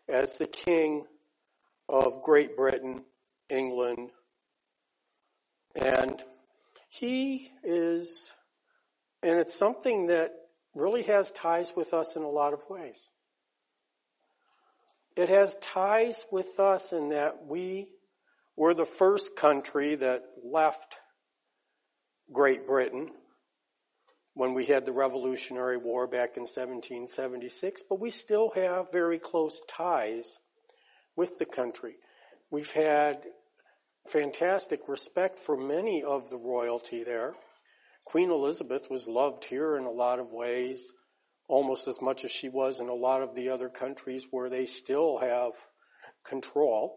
as the King of Great Britain, England, and it's something that really has ties with us in a lot of ways. It has ties with us in that we were the first country that left Great Britain when we had the Revolutionary War back in 1776, but we still have very close ties with the country. We've had fantastic respect for many of the royalty there. Queen Elizabeth was loved here in a lot of ways, almost as much as she was in a lot of the other countries where they still have control.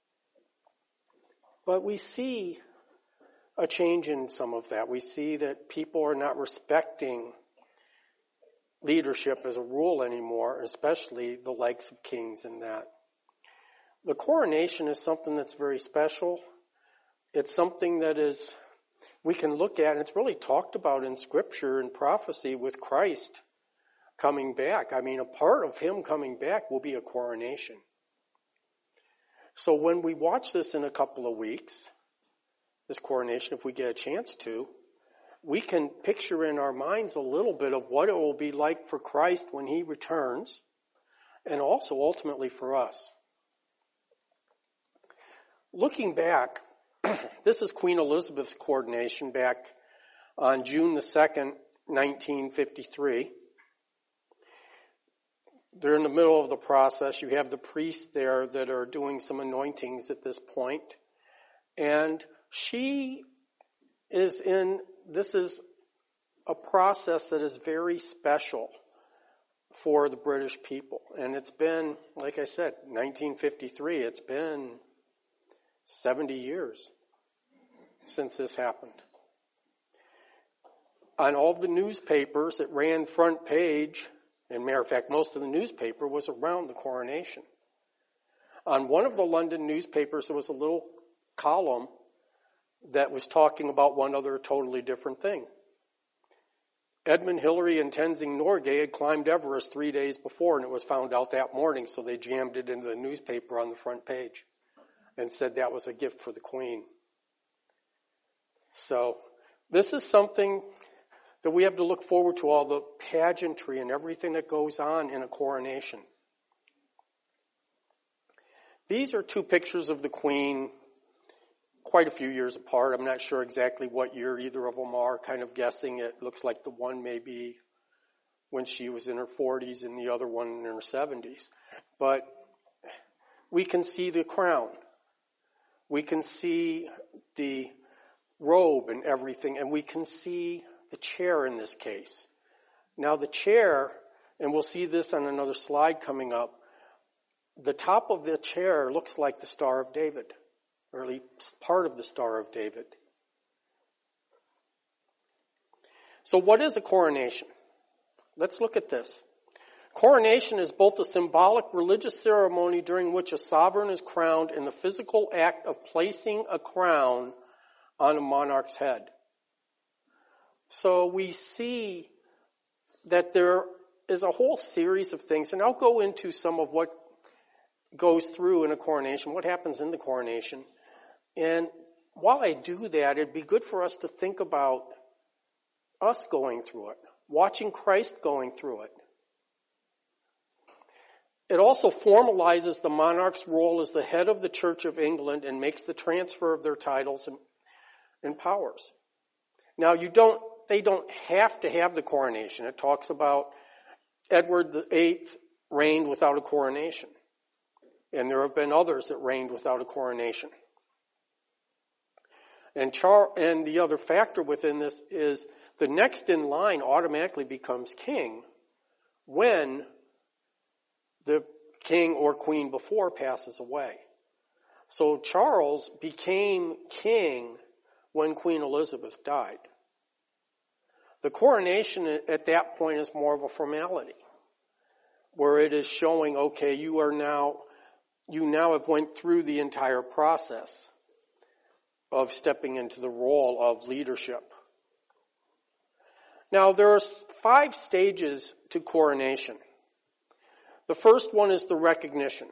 But we see a change in some of that. We see that people are not respecting leadership as a rule anymore, especially the likes of kings and that. The coronation is something that's very special. It's something that we can look at, and it's really talked about in Scripture and prophecy with Christ coming back. I mean, a part of him coming back will be a coronation. So when we watch this in a couple of weeks, this coronation, if we get a chance to, we can picture in our minds a little bit of what it will be like for Christ when he returns, and also ultimately for us. Looking back, this is Queen Elizabeth's coronation back on June the 2nd, 1953. They're in the middle of the process. You have the priests there that are doing some anointings at this point. And this is a process that is very special for the British people. And it's been, like I said, 1953, it's been 70 years since this happened. On all the newspapers, it ran front page. And matter of fact, most of the newspaper was around the coronation. On one of the London newspapers, there was a little column that was talking about one other totally different thing. Edmund Hillary and Tenzing Norgay had climbed Everest 3 days before, and it was found out that morning, so they jammed it into the newspaper on the front page and said that was a gift for the Queen. So this is something that we have to look forward to, all the pageantry and everything that goes on in a coronation. These are two pictures of the Queen quite a few years apart. I'm not sure exactly what year either of them are, kind of guessing. It looks like the one may be when she was in her 40s and the other one in her 70s. But we can see the crown. We can see the robe and everything, and we can see the chair in this case. Now the chair, and we'll see this on another slide coming up, the top of the chair looks like the Star of David, or at least part of the Star of David. So what is a coronation? Let's look at this. Coronation is both a symbolic religious ceremony during which a sovereign is crowned and the physical act of placing a crown on a monarch's head. So we see that there is a whole series of things, and I'll go into some of what goes through in a coronation, what happens in the coronation. And while I do that, it'd be good for us to think about us going through it, watching Christ going through it. It also formalizes the monarch's role as the head of the Church of England and makes the transfer of their titles and powers. Now, they don't have to have the coronation. It talks about Edward VIII reigned without a coronation. And there have been others that reigned without a coronation. And the other factor within this is the next in line automatically becomes king when the king or queen before passes away. So Charles became king when Queen Elizabeth died. The coronation at that point is more of a formality, where it is showing, okay, you now have went through the entire process of stepping into the role of leadership. Now, there are 5 stages to coronation. The first one is the recognition.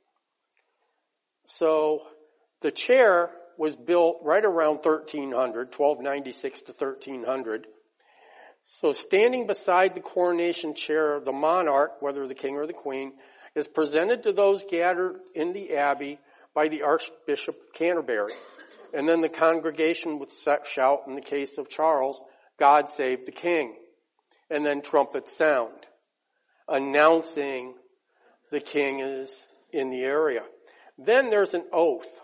So the chair was built right around 1296 to 1300. So standing beside the coronation chair, the monarch, whether the king or the queen, is presented to those gathered in the abbey by the Archbishop of Canterbury. And then the congregation would shout, in the case of Charles, "God save the king." And then trumpets sound, announcing the king is in the area. Then there's an oath.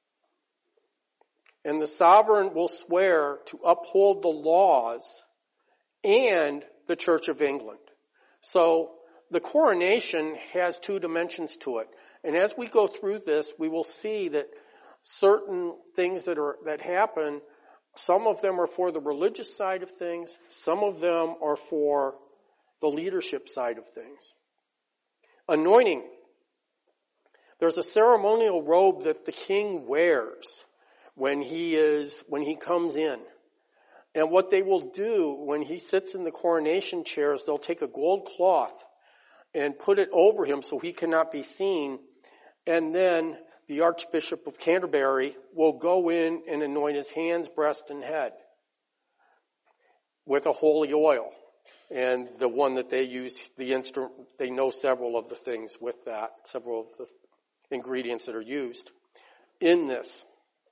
And the sovereign will swear to uphold the laws and the Church of England. So the coronation has two dimensions to it. And as we go through this, we will see that certain things that happen, some of them are for the religious side of things, some of them are for the leadership side of things. Anointing. There's a ceremonial robe that the king wears when he comes in. And what they will do when he sits in the coronation chair is they'll take a gold cloth and put it over him so he cannot be seen. And then the Archbishop of Canterbury will go in and anoint his hands, breast, and head with a holy oil. And the one that they use, the instrument, they know several of the things with that, several of the ingredients that are used in this.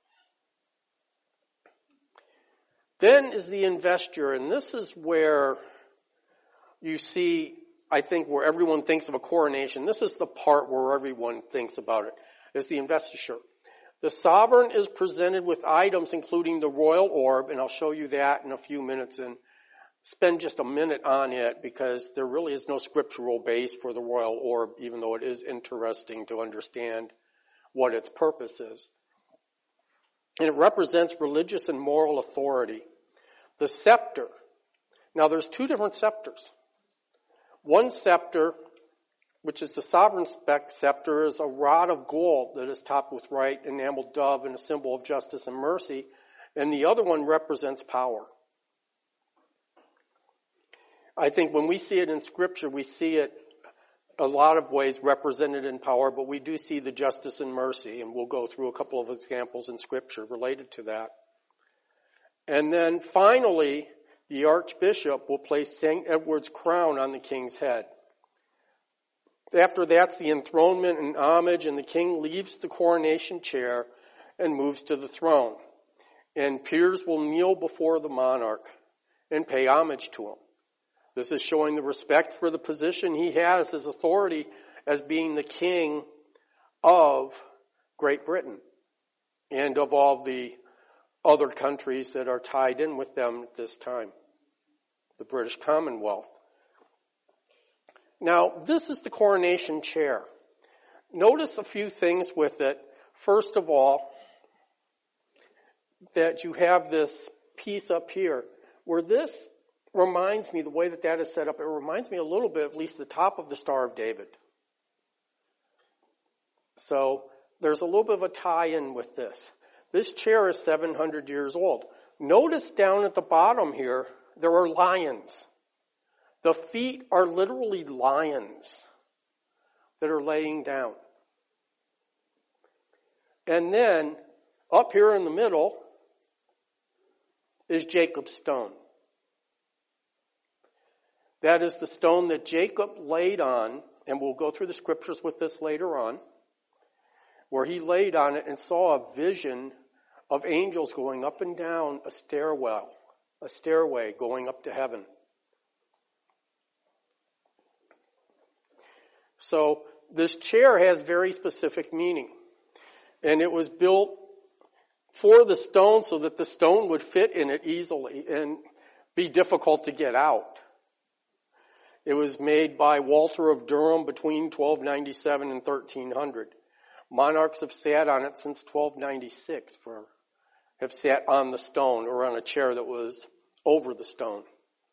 Then is the investiture, and this is where you see, I think, where everyone thinks of a coronation. This is the part where everyone thinks about it, is the investiture. The sovereign is presented with items including the royal orb, and I'll show you that in a few minutes and spend just a minute on it because there really is no scriptural base for the royal orb, even though it is interesting to understand what its purpose is. And it represents religious and moral authority. The scepter. Now there's two different scepters. One scepter, which is the sovereign scepter, is a rod of gold that is topped with white enameled dove and a symbol of justice and mercy. And the other one represents power. I think when we see it in Scripture, we see it a lot of ways represented in power, but we do see the justice and mercy, and we'll go through a couple of examples in Scripture related to that. And then finally, the Archbishop will place St. Edward's crown on the king's head. After that's the enthronement and homage, and the king leaves the coronation chair and moves to the throne. And peers will kneel before the monarch and pay homage to him. This is showing the respect for the position he has as authority as being the king of Great Britain and of all the other countries that are tied in with them at this time, the British Commonwealth. Now, this is the coronation chair. Notice a few things with it. First of all, that you have this piece up here where this reminds me, the way that is set up, it reminds me a little bit, at least the top of the Star of David. So there's a little bit of a tie-in with this. This chair is 700 years old. Notice down at the bottom here, there are lions. The feet are literally lions that are laying down. And then up here in the middle is Jacob's stone. That is the stone that Jacob laid on, and we'll go through the scriptures with this later on, where he laid on it and saw a vision of angels going up and down a stairway going up to heaven. So this chair has very specific meaning. And it was built for the stone so that the stone would fit in it easily and be difficult to get out. It was made by Walter of Durham between 1297 and 1300. Monarchs have sat on it since 1296, have sat on the stone or on a chair that was over the stone.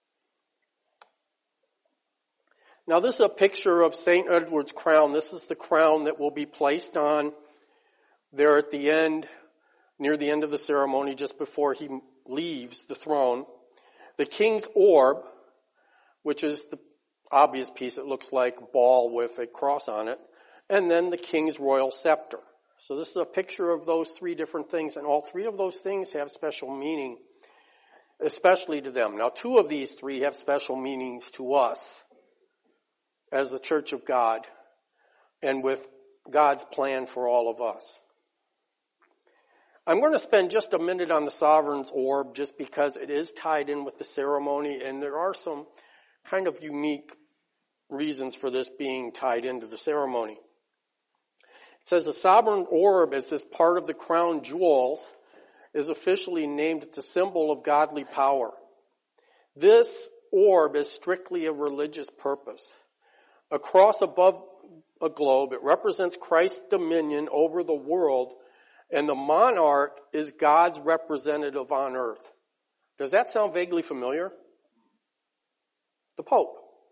Now this is a picture of St. Edward's crown. This is the crown that will be placed on there at the end, near the end of the ceremony, just before he leaves the throne. The king's orb, which is the obvious piece that looks like a ball with a cross on it, and then the king's royal scepter. So this is a picture of those three different things, and all three of those things have special meaning, especially to them. Now, two of these three have special meanings to us as the Church of God and with God's plan for all of us. I'm going to spend just a minute on the sovereign's orb just because it is tied in with the ceremony, and there are some kind of unique reasons for this being tied into the ceremony. It says the sovereign orb, as this part of the crown jewels, is officially named. It's a symbol of godly power. This orb is strictly a religious purpose. A cross above a globe, it represents Christ's dominion over the world, and the monarch is God's representative on earth. Does that sound vaguely familiar? The Pope.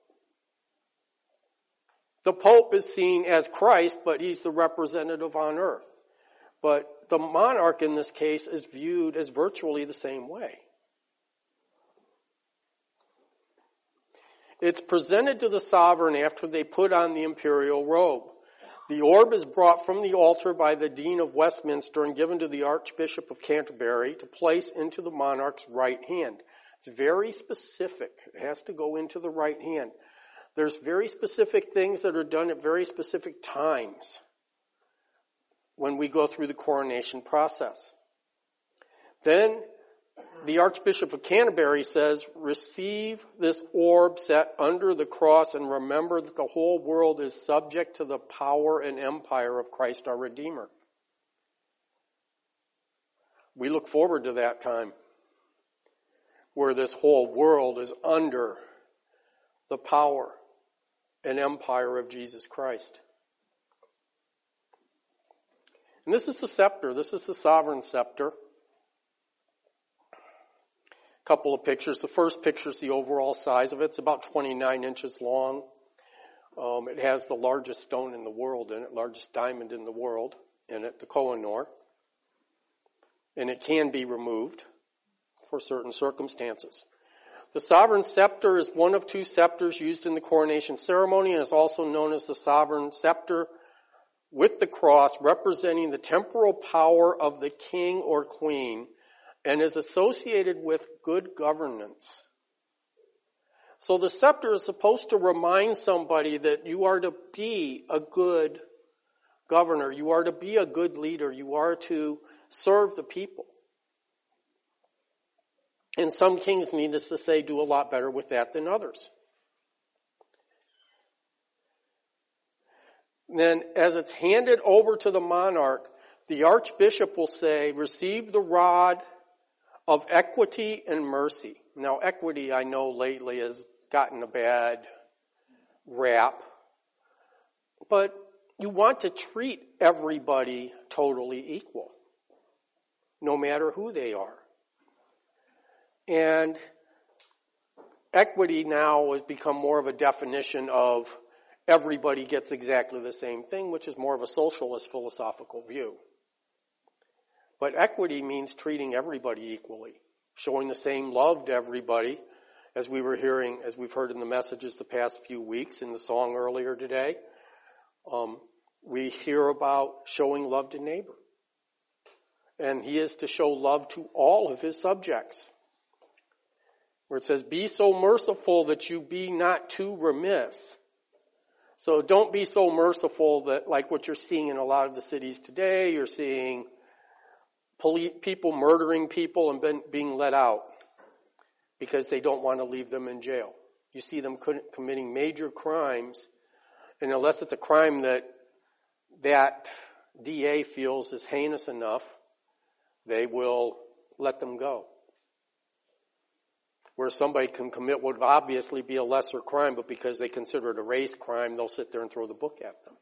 The Pope is seen as Christ, but he's the representative on earth. But the monarch in this case is viewed as virtually the same way. It's presented to the sovereign after they put on the imperial robe. The orb is brought from the altar by the Dean of Westminster and given to the Archbishop of Canterbury to place into the monarch's right hand. It's very specific. It has to go into the right hand. There's very specific things that are done at very specific times when we go through the coronation process. Then the Archbishop of Canterbury says, receive this orb set under the cross and remember that the whole world is subject to the power and empire of Christ our Redeemer. We look forward to that time where this whole world is under the power and empire of Jesus Christ. And this is the scepter. This is the sovereign scepter. Couple of pictures. The first picture is the overall size of it. It's about 29 inches long. It has the largest stone in the world in it, largest diamond in the world in it, the Koh-i-Noor. And it can be removed for certain circumstances. The sovereign scepter is one of two scepters used in the coronation ceremony and is also known as the sovereign scepter with the cross, representing the temporal power of the king or queen, and is associated with good governance. So the scepter is supposed to remind somebody that you are to be a good governor, you are to be a good leader, you are to serve the people. And some kings, needless to say, do a lot better with that than others. Then, as it's handed over to the monarch, the archbishop will say, receive the rod of equity and mercy. Now, equity, I know lately has gotten a bad rap, but you want to treat everybody totally equal, no matter who they are. And equity now has become more of a definition of everybody gets exactly the same thing, which is more of a socialist philosophical view. But equity means treating everybody equally, showing the same love to everybody, as we were hearing, as we've heard in the messages the past few weeks, in the song earlier today. We hear about showing love to neighbor. And he is to show love to all of his subjects. Where it says, be so merciful that you be not too remiss. So don't be so merciful that, like what you're seeing in a lot of the cities today, you're seeing people murdering people and being let out because they don't want to leave them in jail. You see them committing major crimes, and unless it's a crime that DA feels is heinous enough, they will let them go. Where somebody can commit what would obviously be a lesser crime, but because they consider it a race crime, they'll sit there and throw the book at them.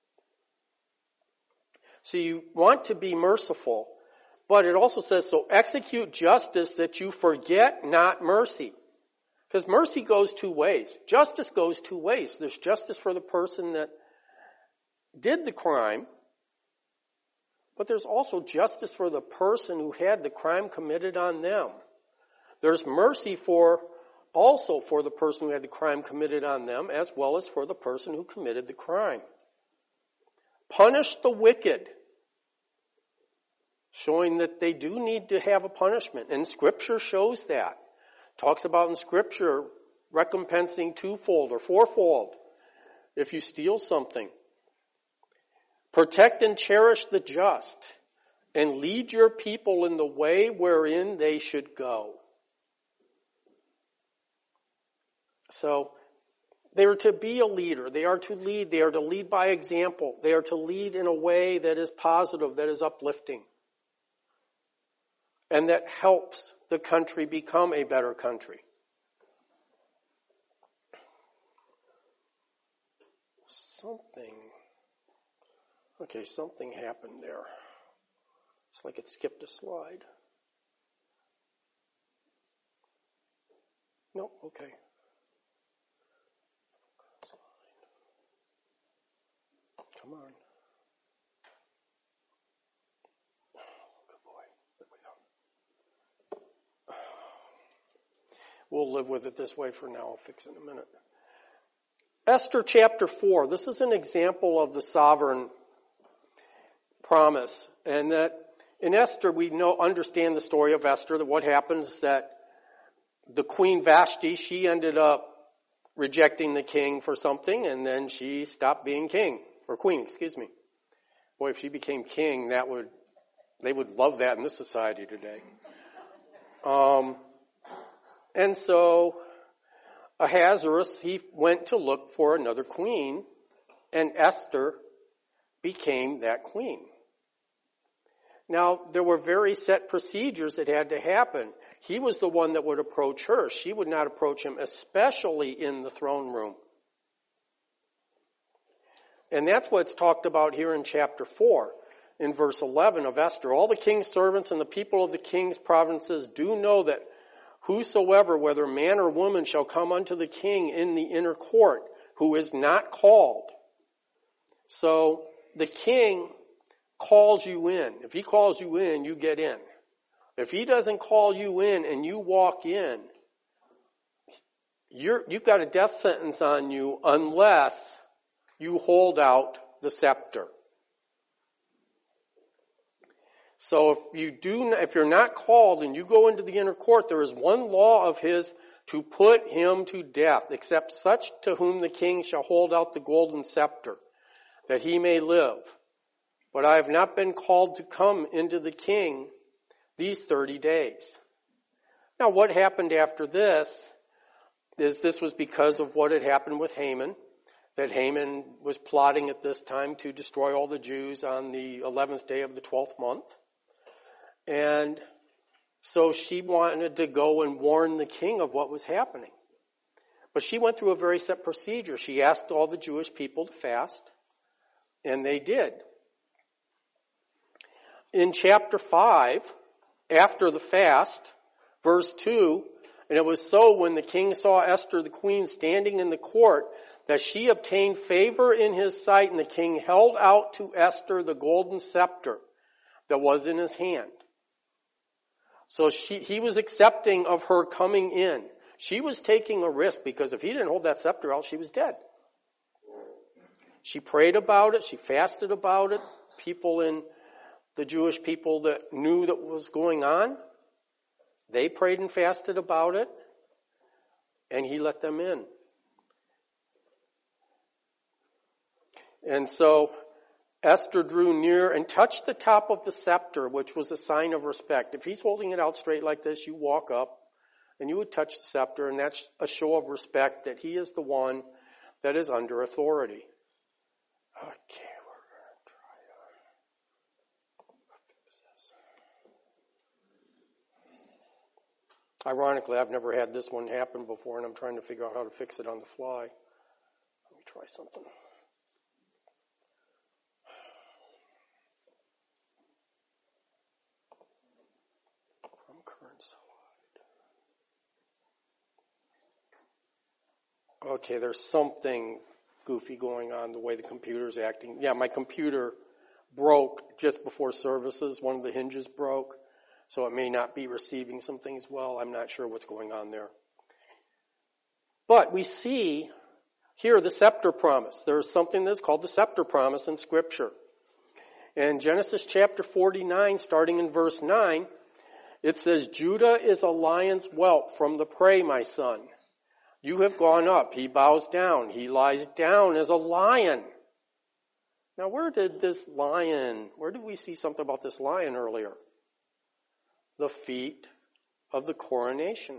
So you want to be merciful, but it also says, so execute justice that you forget not mercy. Because mercy goes two ways. Justice goes two ways. There's justice for the person that did the crime, but there's also justice for the person who had the crime committed on them. There's mercy for also for the person who had the crime committed on them, as well as for the person who committed the crime. Punish the wicked, showing that they do need to have a punishment. And Scripture shows that. Talks about in Scripture recompensing twofold or fourfold if you steal something. Protect and cherish the just, and lead your people in the way wherein they should go. So, they are to be a leader. They are to lead. They are to lead by example. They are to lead in a way that is positive, that is uplifting, and that helps the country become a better country. Something happened there. It's like it skipped a slide. No, okay. Come on. Good boy. There we go. We'll live with it this way for now. I'll fix it in a minute. Esther chapter 4. This is an example of the sovereign promise. And that in Esther, we understand the story of Esther, that what happens is that the Queen Vashti, she ended up rejecting the king for something, and then she stopped being king, or queen, excuse me. Boy, if she became king, they would love that in this society today. And so Ahasuerus, he went to look for another queen, and Esther became that queen. Now, there were very set procedures that had to happen. He was the one that would approach her. She would not approach him, especially in the throne room. And that's what's talked about here in chapter 4, in verse 11 of Esther. All the king's servants and the people of the king's provinces do know that whosoever, whether man or woman, shall come unto the king in the inner court, who is not called. So the king calls you in. If he calls you in, you get in. If he doesn't call you in and you walk in, you've got a death sentence on you unless you hold out the scepter. So if you're not called and you go into the inner court, there is one law of his to put him to death, except such to whom the king shall hold out the golden scepter, that he may live. But I have not been called to come into the king these 30 days. Now, what happened after this was because of what had happened with Haman, that Haman was plotting at this time to destroy all the Jews on the 11th day of the 12th month. And so she wanted to go and warn the king of what was happening. But she went through a very set procedure. She asked all the Jewish people to fast, and they did. In chapter 5, after the fast, verse 2, and it was so when the king saw Esther the queen standing in the court, that she obtained favor in his sight, and the king held out to Esther the golden scepter that was in his hand. So he was accepting of her coming in. She was taking a risk, because if he didn't hold that scepter out, she was dead. She prayed about it. She fasted about it. The Jewish people that knew that was going on, they prayed and fasted about it, and he let them in. And so Esther drew near and touched the top of the scepter, which was a sign of respect. If he's holding it out straight like this, you walk up and you would touch the scepter, and that's a show of respect that he is the one that is under authority. Okay. Ironically, I've never had this one happen before, and I'm trying to figure out how to fix it on the fly. Let me try something. From current slide. Okay, there's something goofy going on the way the computer's acting. Yeah, my computer broke just before services. One of the hinges broke. So it may not be receiving some things well. I'm not sure what's going on there. But we see here the scepter promise. There is something that's called the scepter promise in Scripture. In Genesis chapter 49, starting in verse 9, it says, Judah is a lion's whelp from the prey, my son. You have gone up. He bows down. He lies down as a lion. Now, where did we see something about this lion earlier? The feet of the coronation.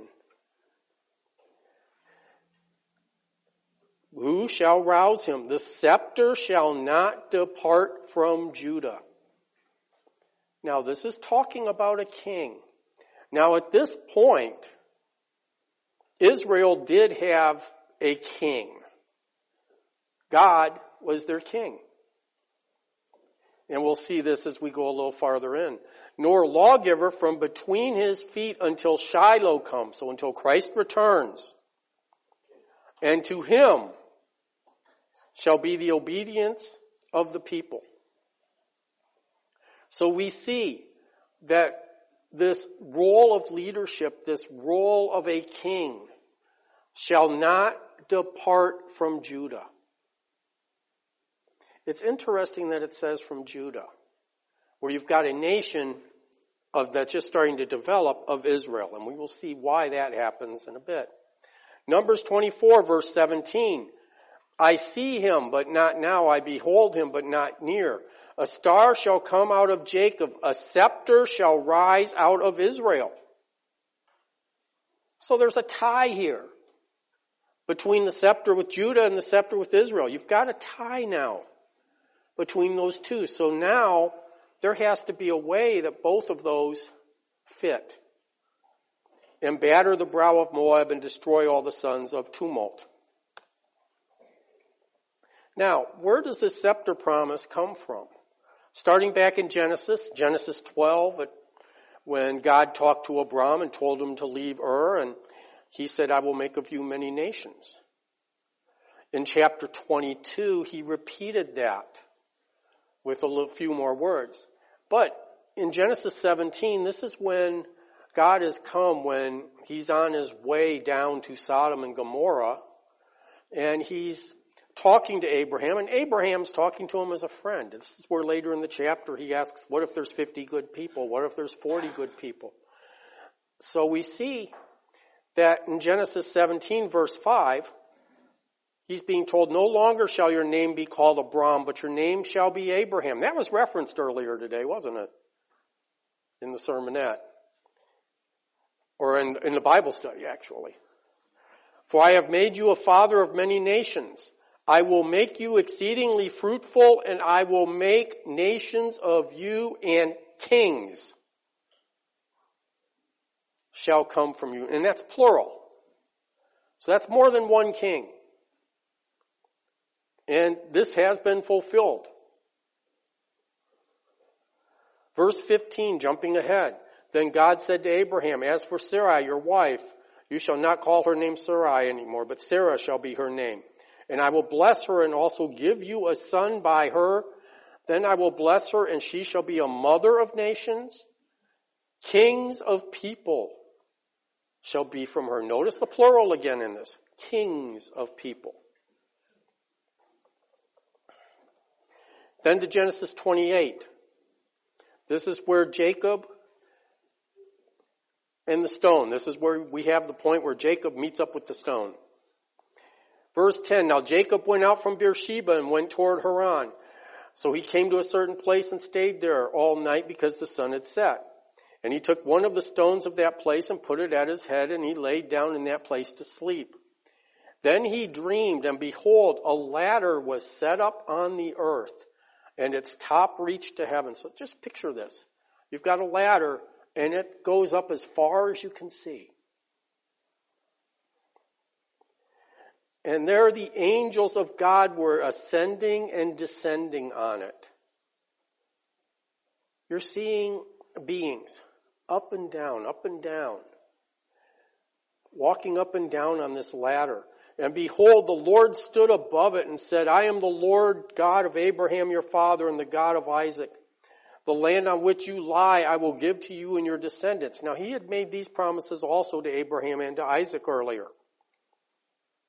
Who shall rouse him? The scepter shall not depart from Judah. Now, this is talking about a king. Now, at this point, Israel did have a king. God was their king. And we'll see this as we go a little farther in. Nor lawgiver from between his feet until Shiloh comes, so until Christ returns. And to him shall be the obedience of the people. So we see that this role of leadership, this role of a king, shall not depart from Judah. It's interesting that it says from Judah, where you've got a nation that's just starting to develop of Israel, and we will see why that happens in a bit. Numbers 24, verse 17. I see him, but not now. I behold him, but not near. A star shall come out of Jacob. A scepter shall rise out of Israel. So there's a tie here between the scepter with Judah and the scepter with Israel. You've got a tie now between those two. So now there has to be a way that both of those fit. And batter the brow of Moab and destroy all the sons of tumult. Now, where does this scepter promise come from? Starting back in Genesis 12, when God talked to Abram and told him to leave Ur, and he said, I will make of you many nations. In chapter 22, he repeated that with a few more words. But in Genesis 17, this is when God has come, when he's on his way down to Sodom and Gomorrah, and he's talking to Abraham, and Abraham's talking to him as a friend. This is where later in the chapter he asks, what if there's 50 good people? What if there's 40 good people? So we see that in Genesis 17, verse 5, he's being told, no longer shall your name be called Abram, but your name shall be Abraham. That was referenced earlier today, wasn't it? In the sermonette. Or in the Bible study, actually. For I have made you a father of many nations. I will make you exceedingly fruitful, and I will make nations of you, and kings shall come from you. And that's plural. So that's more than one king. And this has been fulfilled. Verse 15, jumping ahead. Then God said to Abraham, as for Sarai, your wife, you shall not call her name Sarai anymore, but Sarah shall be her name. And I will bless her and also give you a son by her. Then I will bless her, and she shall be a mother of nations. Kings of people shall be from her. Notice the plural again in this. Kings of people. Then to Genesis 28. This is where Jacob and the stone. This is where we have the point where Jacob meets up with the stone. Verse 10, now Jacob went out from Beersheba and went toward Haran. So he came to a certain place and stayed there all night because the sun had set. And he took one of the stones of that place and put it at his head, and he laid down in that place to sleep. Then he dreamed, and behold, a ladder was set up on the earth, and its top reached to heaven. So just picture this. You've got a ladder, and it goes up as far as you can see. And there the angels of God were ascending and descending on it. You're seeing beings up and down, walking up and down on this ladder. And behold, the Lord stood above it and said, I am the Lord God of Abraham your father and the God of Isaac. The land on which you lie I will give to you and your descendants. Now he had made these promises also to Abraham and to Isaac earlier.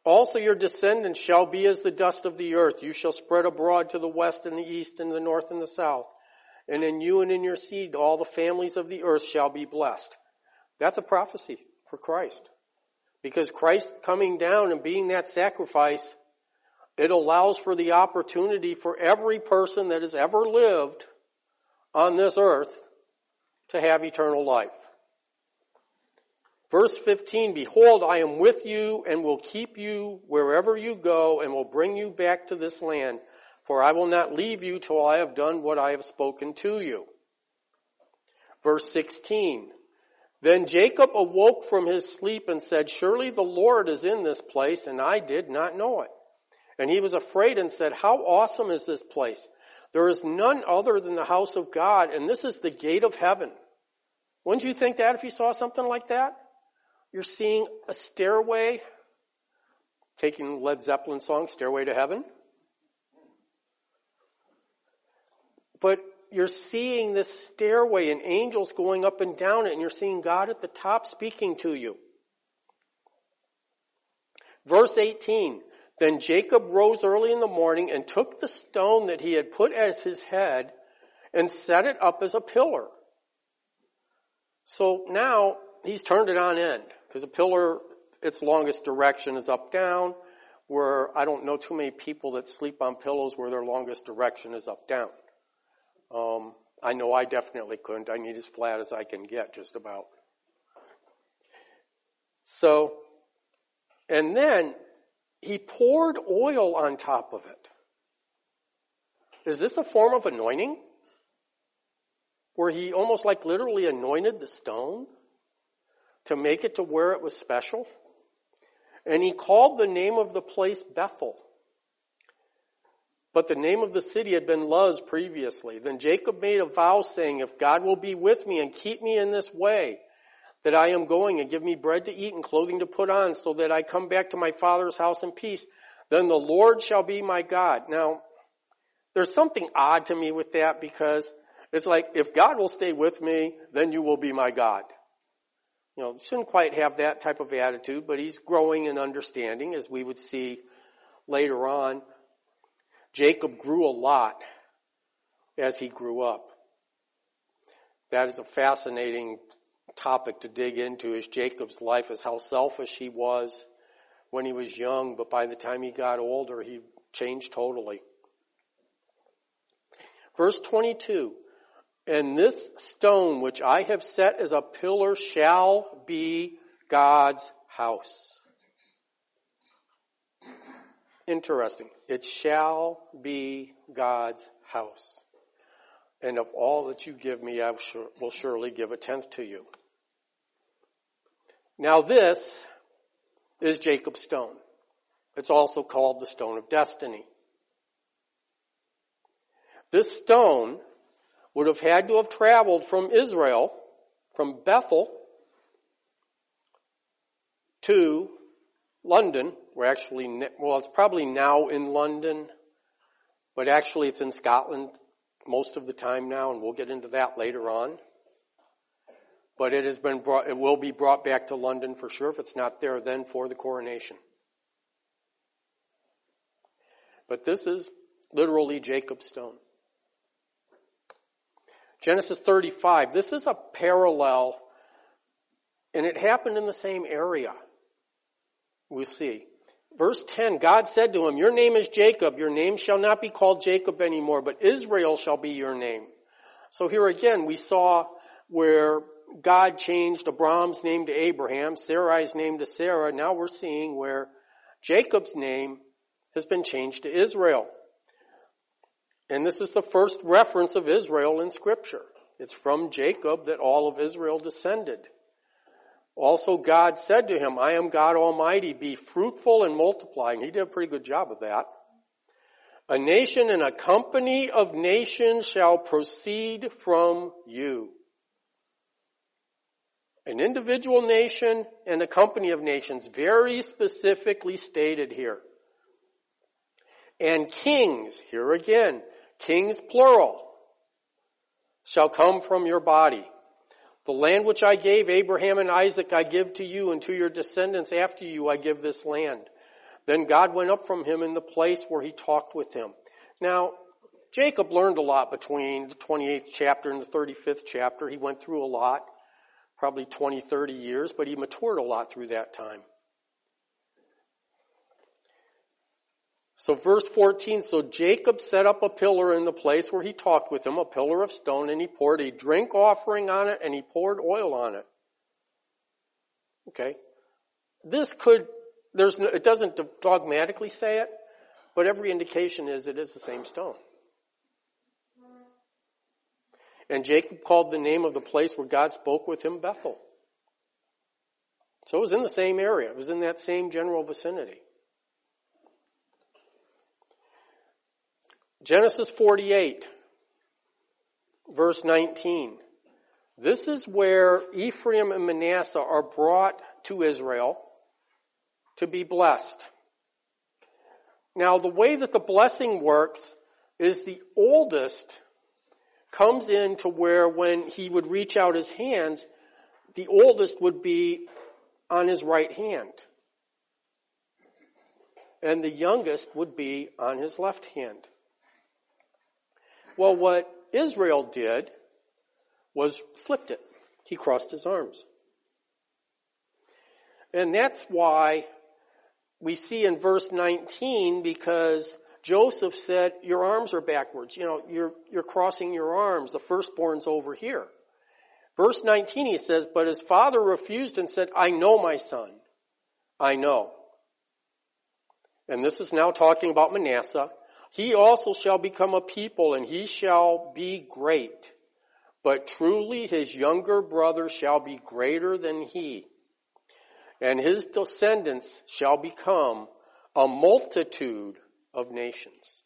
Also your descendants shall be as the dust of the earth. You shall spread abroad to the west and the east and the north and the south. And in you and in your seed all the families of the earth shall be blessed. That's a prophecy for Christ. Because Christ coming down and being that sacrifice, it allows for the opportunity for every person that has ever lived on this earth to have eternal life. Verse 15, behold, I am with you and will keep you wherever you go and will bring you back to this land, for I will not leave you till I have done what I have spoken to you. Verse 16, then Jacob awoke from his sleep and said, surely the Lord is in this place, and I did not know it. And he was afraid and said, how awesome is this place? There is none other than the house of God, and this is the gate of heaven. Wouldn't you think that if you saw something like that? You're seeing a stairway, taking Led Zeppelin song, Stairway to Heaven. But you're seeing this stairway and angels going up and down it, and you're seeing God at the top speaking to you. Verse 18, then Jacob rose early in the morning and took the stone that he had put as his head and set it up as a pillar. So now he's turned it on end, because a pillar, its longest direction is up down, where I don't know too many people that sleep on pillows where their longest direction is up down. I know I definitely couldn't. I need as flat as I can get, just about. So, and then he poured oil on top of it. Is this a form of anointing? Where he almost like literally anointed the stone to make it to where it was special? And he called the name of the place Bethel. But the name of the city had been Luz previously. Then Jacob made a vow saying, if God will be with me and keep me in this way that I am going and give me bread to eat and clothing to put on so that I come back to my father's house in peace, then the Lord shall be my God. Now, there's something odd to me with that, because it's like, if God will stay with me, then you will be my God. You know, shouldn't quite have that type of attitude, but he's growing in understanding, as we would see later on. Jacob grew a lot as he grew up. That is a fascinating topic to dig into, is Jacob's life, is how selfish he was when he was young, but by the time he got older, he changed totally. Verse 22, and this stone which I have set as a pillar shall be God's house. Interesting. It shall be God's house. And of all that you give me, I will surely give a tenth to you. Now this is Jacob's stone. It's also called the stone of destiny. This stone would have had to have traveled from Israel, from Bethel, to London. It's probably now in London, but actually it's in Scotland most of the time now, and we'll get into that later on. But it will be brought back to London for sure, if it's not there then, for the coronation. But this is literally Jacob's stone. Genesis 35, this is a parallel, and it happened in the same area. We'll see. Verse 10, God said to him, your name is Jacob. Your name shall not be called Jacob anymore, but Israel shall be your name. So here again, we saw where God changed Abram's name to Abraham, Sarai's name to Sarah. Now we're seeing where Jacob's name has been changed to Israel. And this is the first reference of Israel in Scripture. It's from Jacob that all of Israel descended. Also, God said to him, I am God Almighty, be fruitful and multiply. And he did a pretty good job of that. A nation and a company of nations shall proceed from you. An individual nation and a company of nations, very specifically stated here. And kings, here again, kings plural, shall come from your body. The land which I gave Abraham and Isaac I give to you, and to your descendants after you I give this land. Then God went up from him in the place where he talked with him. Now, Jacob learned a lot between the 28th chapter and the 35th chapter. He went through a lot, probably 20, 30 years, but he matured a lot through that time. So verse 14, so Jacob set up a pillar in the place where he talked with him, a pillar of stone, and he poured a drink offering on it, and he poured oil on it. Okay. It doesn't dogmatically say it, but every indication is it is the same stone. And Jacob called the name of the place where God spoke with him Bethel. So it was in the same area. It was in that same general vicinity. Genesis 48, verse 19. This is where Ephraim and Manasseh are brought to Israel to be blessed. Now, the way that the blessing works is the oldest comes in to where when he would reach out his hands, the oldest would be on his right hand. And the youngest would be on his left hand. Well, what Israel did was flipped it. He crossed his arms. And that's why we see in verse 19, because Joseph said, your arms are backwards. You're crossing your arms. The firstborn's over here. Verse 19, he says, but his father refused and said, I know, my son. I know. And this is now talking about Manasseh. He also shall become a people, and he shall be great. But truly his younger brother shall be greater than he. And his descendants shall become a multitude of nations.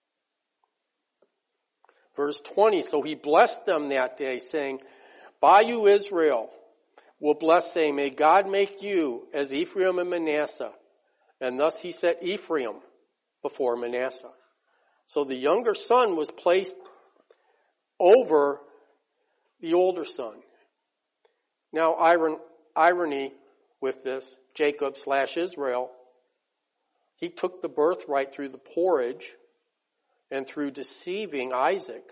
Verse 20, so he blessed them that day, saying, by you Israel will bless, saying, may God make you as Ephraim and Manasseh. And thus he set Ephraim before Manasseh. So the younger son was placed over the older son. Now, irony with this, Jacob/Israel, he took the birthright through the porridge and through deceiving Isaac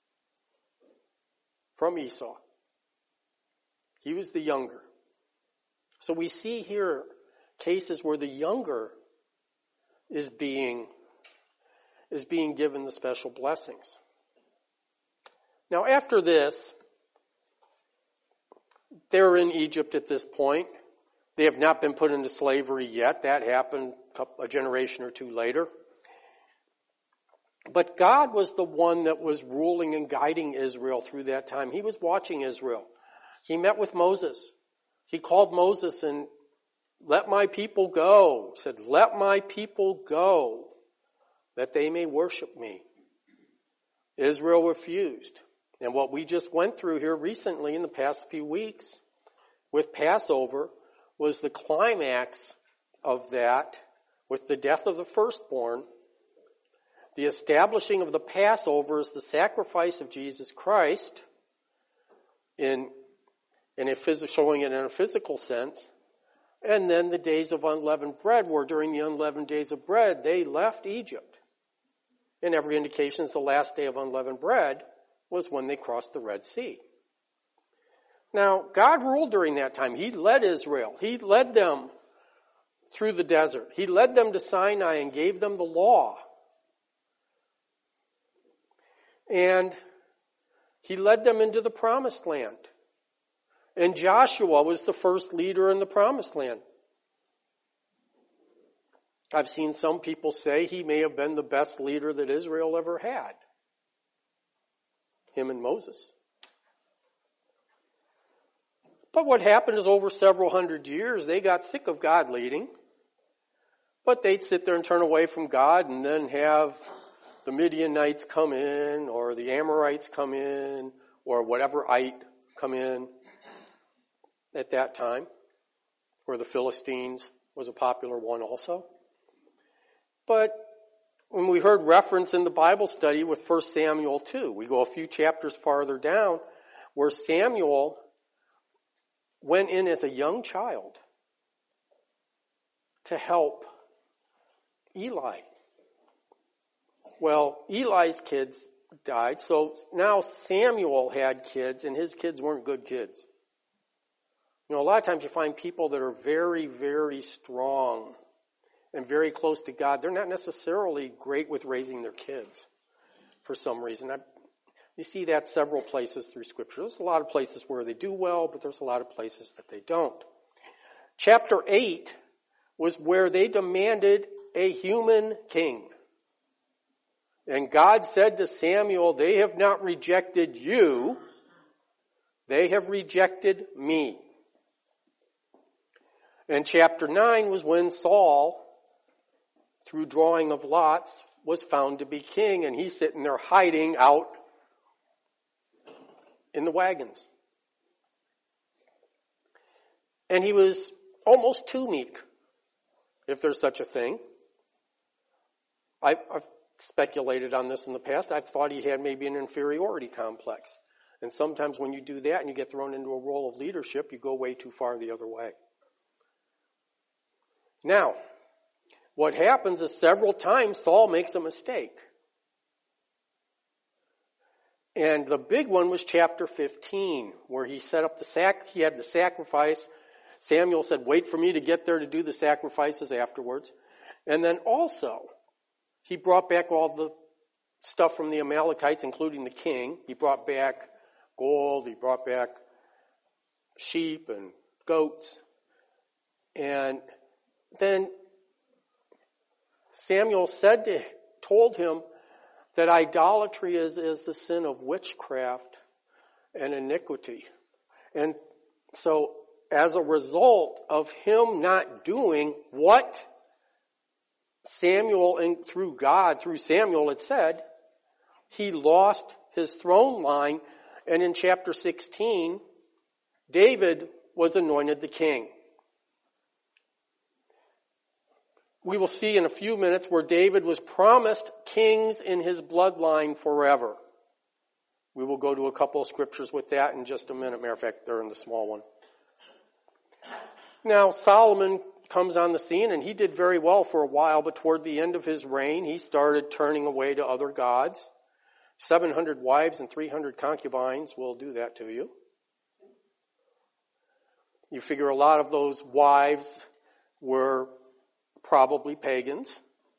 from Esau. He was the younger. So we see here cases where the younger is being given the special blessings. Now after this, they're in Egypt at this point. They have not been put into slavery yet. That happened a generation or two later. But God was the one that was ruling and guiding Israel through that time. He was watching Israel. He met with Moses. He called Moses and let my people go. He said, let my people go, that they may worship me. Israel refused. And what we just went through here recently in the past few weeks with Passover was the climax of that with the death of the firstborn. The establishing of the Passover is the sacrifice of Jesus Christ showing it in a physical sense. And then the days of unleavened bread, where during the unleavened days of bread, they left Egypt. And every indication is the last day of unleavened bread was when they crossed the Red Sea. Now, God ruled during that time. He led Israel. He led them through the desert. He led them to Sinai and gave them the law. And he led them into the promised land. And Joshua was the first leader in the promised land. I've seen some people say he may have been the best leader that Israel ever had. Him and Moses. But what happened is over several hundred years, they got sick of God leading. But they'd sit there and turn away from God and then have the Midianites come in, or the Amorites come in, or whateverite come in at that time, or the Philistines was a popular one also. But when we heard reference in the Bible study with 1 Samuel 2, we go a few chapters farther down, where Samuel went in as a young child to help Eli. Well, Eli's kids died, so now Samuel had kids, and his kids weren't good kids. A lot of times you find people that are very, very strong and very close to God. They're not necessarily great with raising their kids for some reason. You see that several places through Scripture. There's a lot of places where they do well, but there's a lot of places that they don't. Chapter 8 was where they demanded a human king. And God said to Samuel, they have not rejected you, they have rejected me. And chapter 9 was when Saul, through drawing of lots, was found to be king, and he's sitting there hiding out in the wagons. And he was almost too meek, if there's such a thing. I've speculated on this in the past. I've thought he had maybe an inferiority complex. And sometimes when you do that and you get thrown into a role of leadership, you go way too far the other way. Now, what happens is several times Saul makes a mistake. And the big one was chapter 15, where he set up he had the sacrifice. Samuel said, wait for me to get there to do the sacrifices afterwards. And then also, he brought back all the stuff from the Amalekites, including the king. He brought back gold, he brought back sheep and goats. And then Samuel told him that idolatry is the sin of witchcraft and iniquity. And so as a result of him not doing what Samuel, and through Samuel had said, he lost his throne line. And in chapter 16, David was anointed the king. We will see in a few minutes where David was promised kings in his bloodline forever. We will go to a couple of scriptures with that in just a minute. Matter of fact, they're in the small one. Now, Solomon comes on the scene, and he did very well for a while, but toward the end of his reign, he started turning away to other gods. 700 wives and 300 concubines will do that to you. You figure a lot of those wives were probably pagans,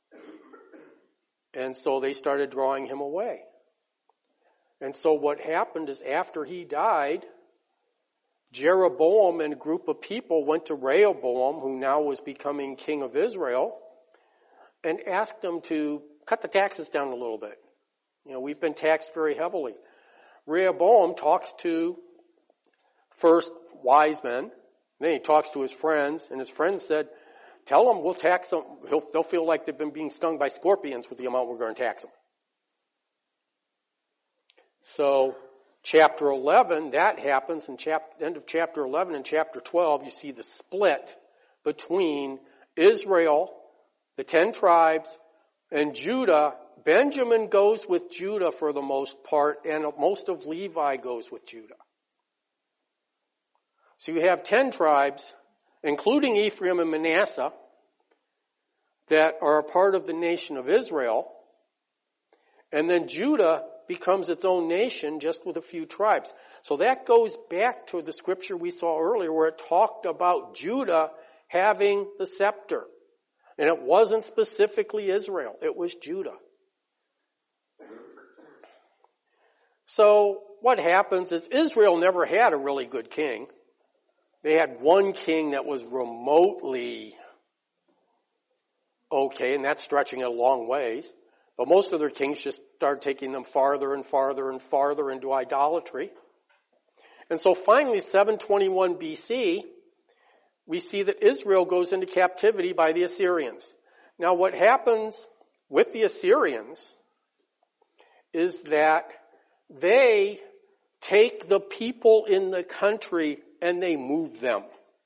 and so they started drawing him away. And so what happened is after he died, Jeroboam and a group of people went to Rehoboam, who now was becoming king of Israel, and asked him to cut the taxes down a little bit. We've been taxed very heavily. Rehoboam talks to first wise men, then he talks to his friends, and his friends said, tell them we'll tax them. They'll feel like they've been being stung by scorpions with the amount we're going to tax them. So chapter 11, that happens. In end of chapter 11 and chapter 12, you see the split between Israel, the 10 tribes, and Judah. Benjamin goes with Judah for the most part, and most of Levi goes with Judah. So you have 10 tribes, including Ephraim and Manasseh, that are a part of the nation of Israel. And then Judah becomes its own nation just with a few tribes. So that goes back to the scripture we saw earlier where it talked about Judah having the scepter. And it wasn't specifically Israel, it was Judah. So what happens is Israel never had a really good king. They had one king that was remotely okay, and that's stretching it a long ways. But most of their kings just started taking them farther and farther and farther into idolatry. And so finally, 721 BC, we see that Israel goes into captivity by the Assyrians. Now what happens with the Assyrians is that they take the people in the country and they move them.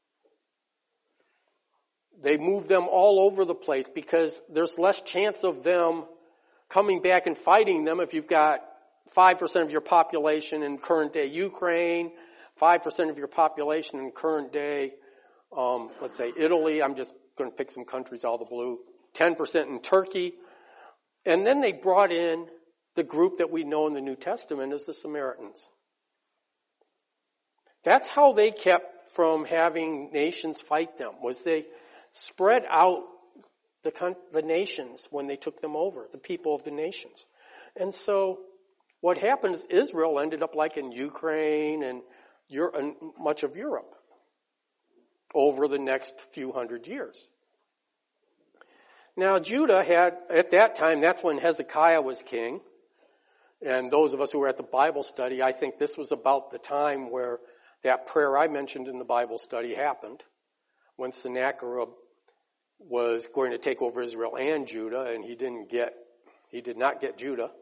They move them all over the place because there's less chance of them coming back and fighting them if you've got 5% of your population in current day Ukraine, 5% of your population in current day, let's say Italy. I'm just going to pick some countries out of the blue. 10% in Turkey. And then they brought in the group that we know in the New Testament as the Samaritans. That's how they kept from having nations fight them, was they spread out the nations when they took them over, the people of the nations. And so what happened is Israel ended up like in Ukraine and much of Europe over the next few hundred years. Now Judah had, at that time, that's when Hezekiah was king. And those of us who were at the Bible study, I think this was about the time where that prayer I mentioned in the Bible study happened, when Sennacherib was going to take over Israel and Judah, and he did not get Judah.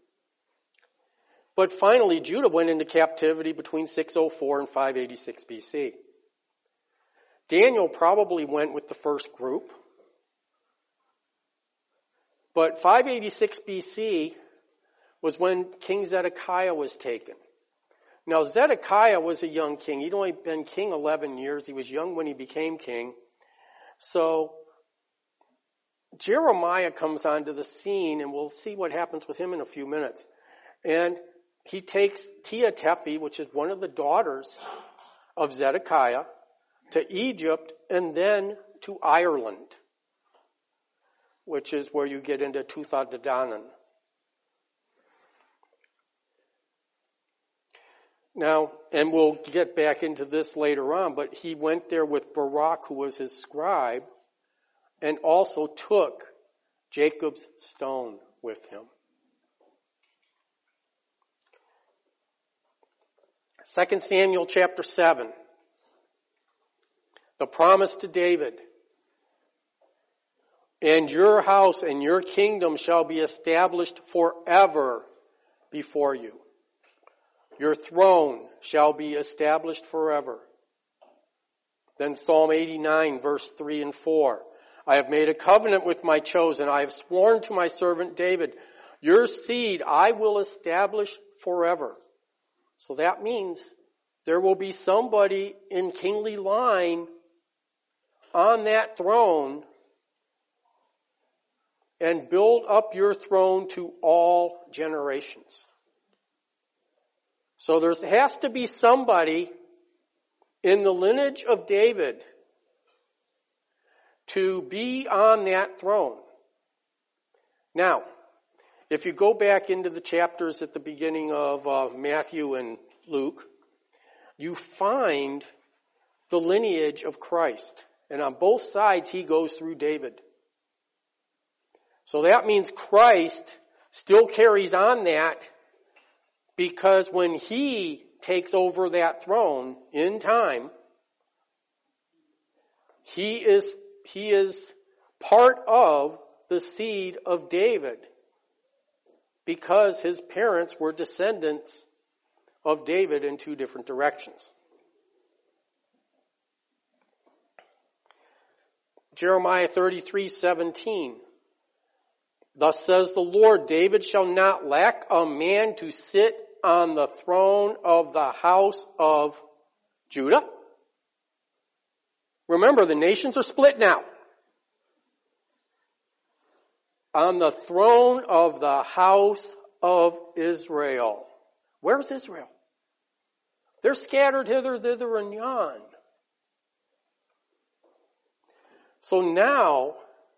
But finally, Judah went into captivity between 604 and 586 BC. Daniel probably went with the first group. But 586 BC was when King Zedekiah was taken. Now, Zedekiah was a young king. He'd only been king 11 years. He was young when he became king. So Jeremiah comes onto the scene, and we'll see what happens with him in a few minutes. And he takes Tia-Tephi, which is one of the daughters of Zedekiah, to Egypt and then to Ireland, which is where you get into Tuatha-Dé-Danann. Now, and we'll get back into this later on, but he went there with Barak, who was his scribe, and also took Jacob's stone with him. 2 Samuel chapter 7. The promise to David. And your house and your kingdom shall be established forever before you. Your throne shall be established forever. Then Psalm 89, verse 3 and 4. I have made a covenant with my chosen. I have sworn to my servant David, your seed I will establish forever. So that means there will be somebody in kingly line on that throne and build up your throne to all generations. So there has to be somebody in the lineage of David to be on that throne. Now, if you go back into the chapters at the beginning of Matthew and Luke, you find the lineage of Christ. And on both sides, he goes through David. So that means Christ still carries on that, because when he takes over that throne in time, he is part of the seed of David, because his parents were descendants of David in two different directions. Jeremiah 33:17. Thus says the Lord, David shall not lack a man to sit on the throne of the house of Judah. Remember, the nations are split now. On the throne of the house of Israel. Where's Israel? They're scattered hither, thither, and yon. So now,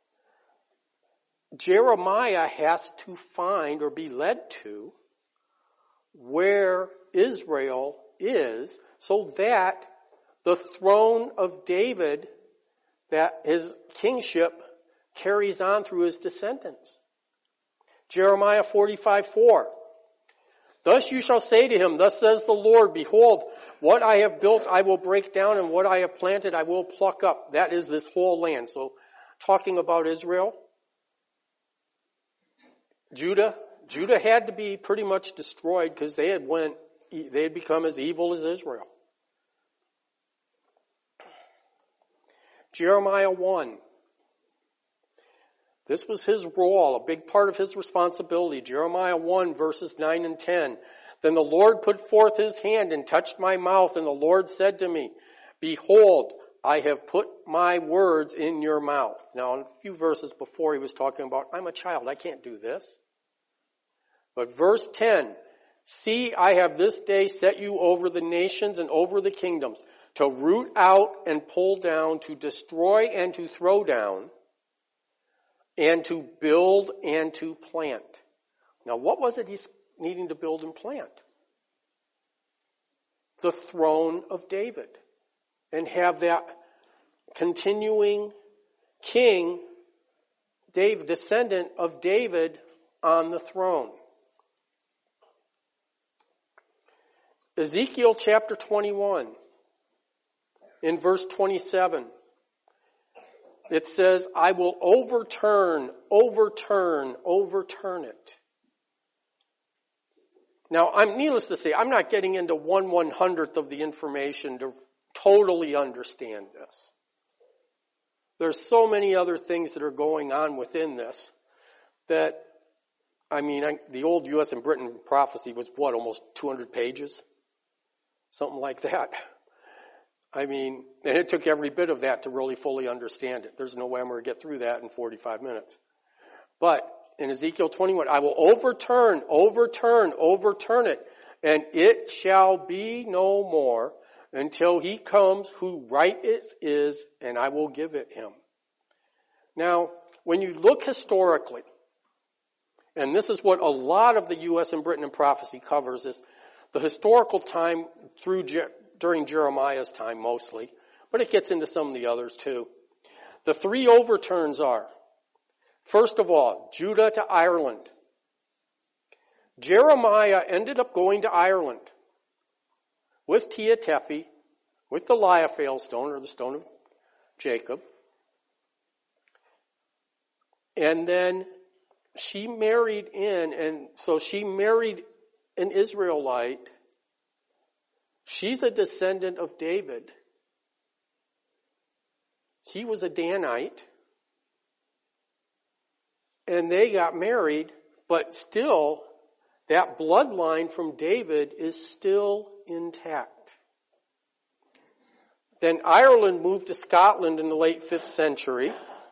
Jeremiah has to find or be led to where Israel is, so that the throne of David, that his kingship carries on through his descendants. Jeremiah 45:4. Thus you shall say to him, thus says the Lord, behold, what I have built I will break down, and what I have planted I will pluck up. That is this whole land. So, talking about Israel, Judah had to be pretty much destroyed because they had become as evil as Israel. Jeremiah 1. This was his role, a big part of his responsibility. Jeremiah 1, verses 9 and 10. Then the Lord put forth his hand and touched my mouth, and the Lord said to me, behold, I have put my words in your mouth. Now, in a few verses before, he was talking about, I'm a child, I can't do this. But verse 10, see, I have this day set you over the nations and over the kingdoms, to root out and pull down, to destroy and to throw down, and to build and to plant. Now, what was it he's needing to build and plant? The throne of David. And have that continuing king, David, descendant of David, on the throne. Ezekiel chapter 21, in verse 27, it says, I will overturn it. Now, needless to say, I'm not getting into 1/100th of the information to totally understand this. There's so many other things that are going on within this that, the old U.S. and Britain prophecy was almost 200 pages? Something like that. And it took every bit of that to really fully understand it. There's no way I'm going to get through that in 45 minutes. But in Ezekiel 21, I will overturn it, and it shall be no more until he comes who right is, and I will give it him. Now, when you look historically, and this is what a lot of the U.S. and Britain and prophecy covers, is the historical time during Jeremiah's time mostly, but it gets into some of the others too. The three overturns are, first of all, Judah to Ireland. Jeremiah ended up going to Ireland with Tia Tephi, with the Liaphale stone, or the stone of Jacob. And then she married an Israelite. She's a descendant of David. He was a Danite. And they got married, but still, that bloodline from David is still intact. Then Ireland moved to Scotland in the late 5th century.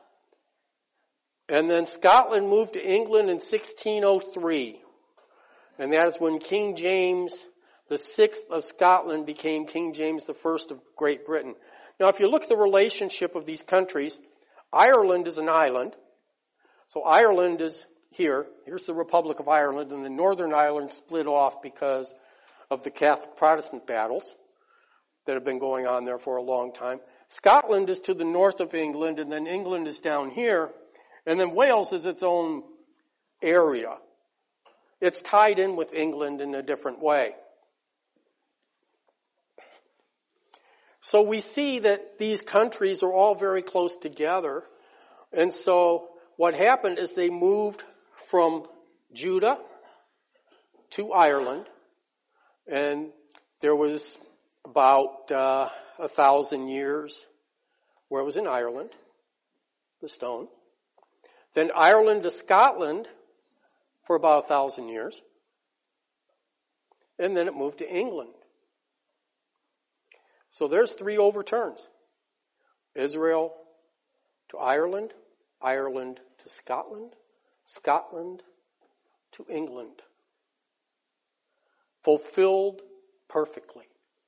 And then Scotland moved to England in 1603. And that is when King James VI of Scotland became King James I of Great Britain. Now, if you look at the relationship of these countries, Ireland is an island. So Ireland is here. Here's the Republic of Ireland, and the Northern Ireland split off because of the Catholic Protestant battles that have been going on there for a long time. Scotland is to the north of England, and then England is down here, and then Wales is its own area. It's tied in with England in a different way. So we see that these countries are all very close together, and so what happened is they moved from Judah to Ireland, and there was about 1,000 years where it was in Ireland, the stone. Then Ireland to Scotland for about 1,000 years, and then it moved to England. So there's three overturns. Israel to Ireland, Ireland to Scotland, Scotland to England. Fulfilled perfectly.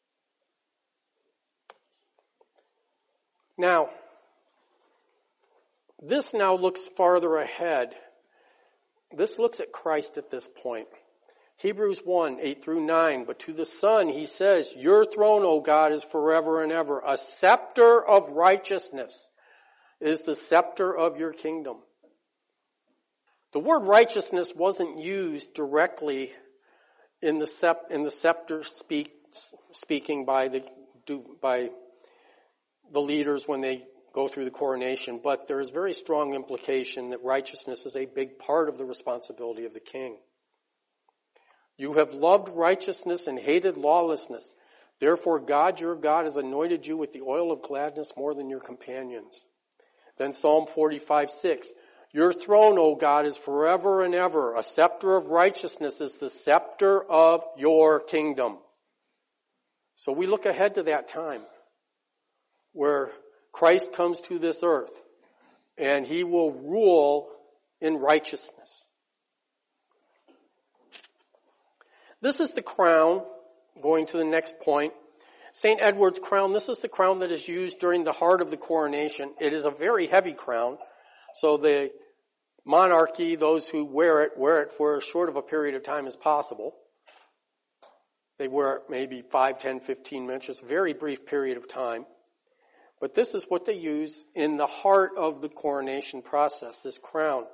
Now, this now looks farther ahead. This looks at Christ at this point. Hebrews 1, 8 through 9. But to the Son he says, your throne, O God, is forever and ever. A scepter of righteousness is the scepter of your kingdom. The word righteousness wasn't used directly in the scepter speaking by the leaders when they go through the coronation, but there is very strong implication that righteousness is a big part of the responsibility of the king. You have loved righteousness and hated lawlessness. Therefore God, your God, has anointed you with the oil of gladness more than your companions. Then Psalm 45, 6. Your throne, O God, is forever and ever. A scepter of righteousness is the scepter of your kingdom. So we look ahead to that time where Christ comes to this earth and he will rule in righteousness. This is the crown, going to the next point. St. Edward's crown, this is the crown that is used during the heart of the coronation. It is a very heavy crown, so the monarchy, those who wear it for as short of a period of time as possible. They wear it maybe 5, 10, 15 minutes, just a very brief period of time. But this is what they use in the heart of the coronation process, this crown.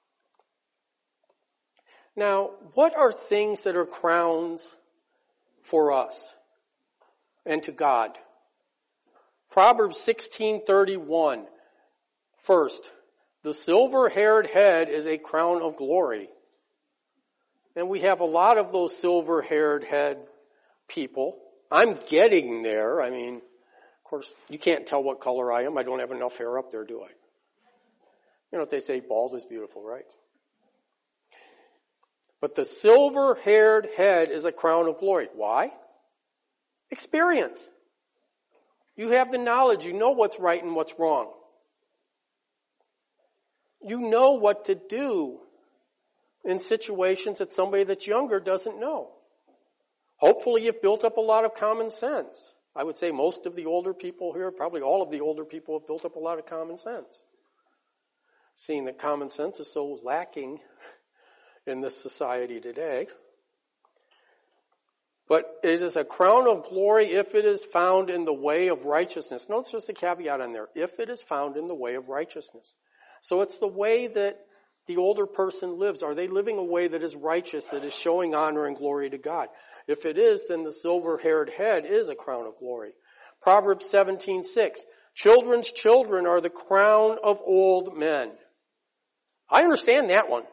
Now, what are things that are crowns for us and to God? Proverbs 16:31. First, the silver-haired head is a crown of glory. And we have a lot of those silver-haired head people. I'm getting there. I mean, of course, you can't tell what color I am. I don't have enough hair up there, do I? You know what they say, bald is beautiful, right? But the silver-haired head is a crown of glory. Why? Experience. You have the knowledge. You know what's right and what's wrong. You know what to do in situations that somebody that's younger doesn't know. Hopefully you've built up a lot of common sense. I would say most of the older people here, probably all of the older people, have built up a lot of common sense. Seeing that common sense is so lacking in this society today. But it is a crown of glory if it is found in the way of righteousness. Notice just a caveat on there. If it is found in the way of righteousness. So it's the way that the older person lives. Are they living a way that is righteous, that is showing honor and glory to God? If it is, then the silver-haired head is a crown of glory. Proverbs 17:6. Children's children are the crown of old men. I understand that one.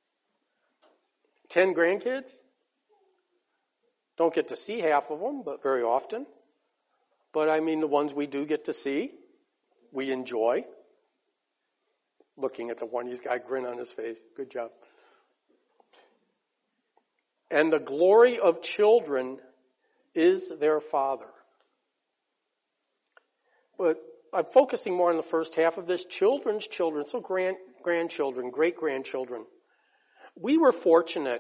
10 grandkids? Don't get to see half of them, but very often. But I mean, the ones we do get to see, we enjoy. Looking at the one, he's got a grin on his face. Good job. And the glory of children is their father. But I'm focusing more on the first half of this. Children's children, so grandchildren, great-grandchildren. We were fortunate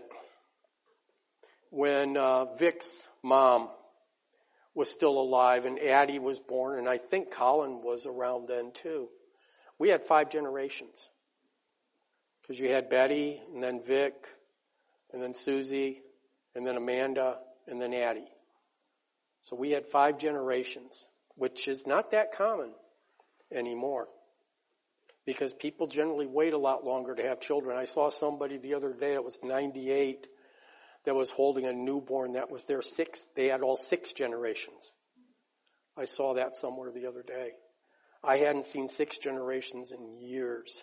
when Vic's mom was still alive and Addie was born, and I think Colin was around then too. We had 5 generations. Because you had Betty, and then Vic, and then Susie, and then Amanda, and then Addie. So we had 5 generations, which is not that common anymore. Because people generally wait a lot longer to have children. I saw somebody the other day that was 98 that was holding a newborn that was their 6th. They had all 6 generations. I saw that somewhere the other day. I hadn't seen 6 generations in years.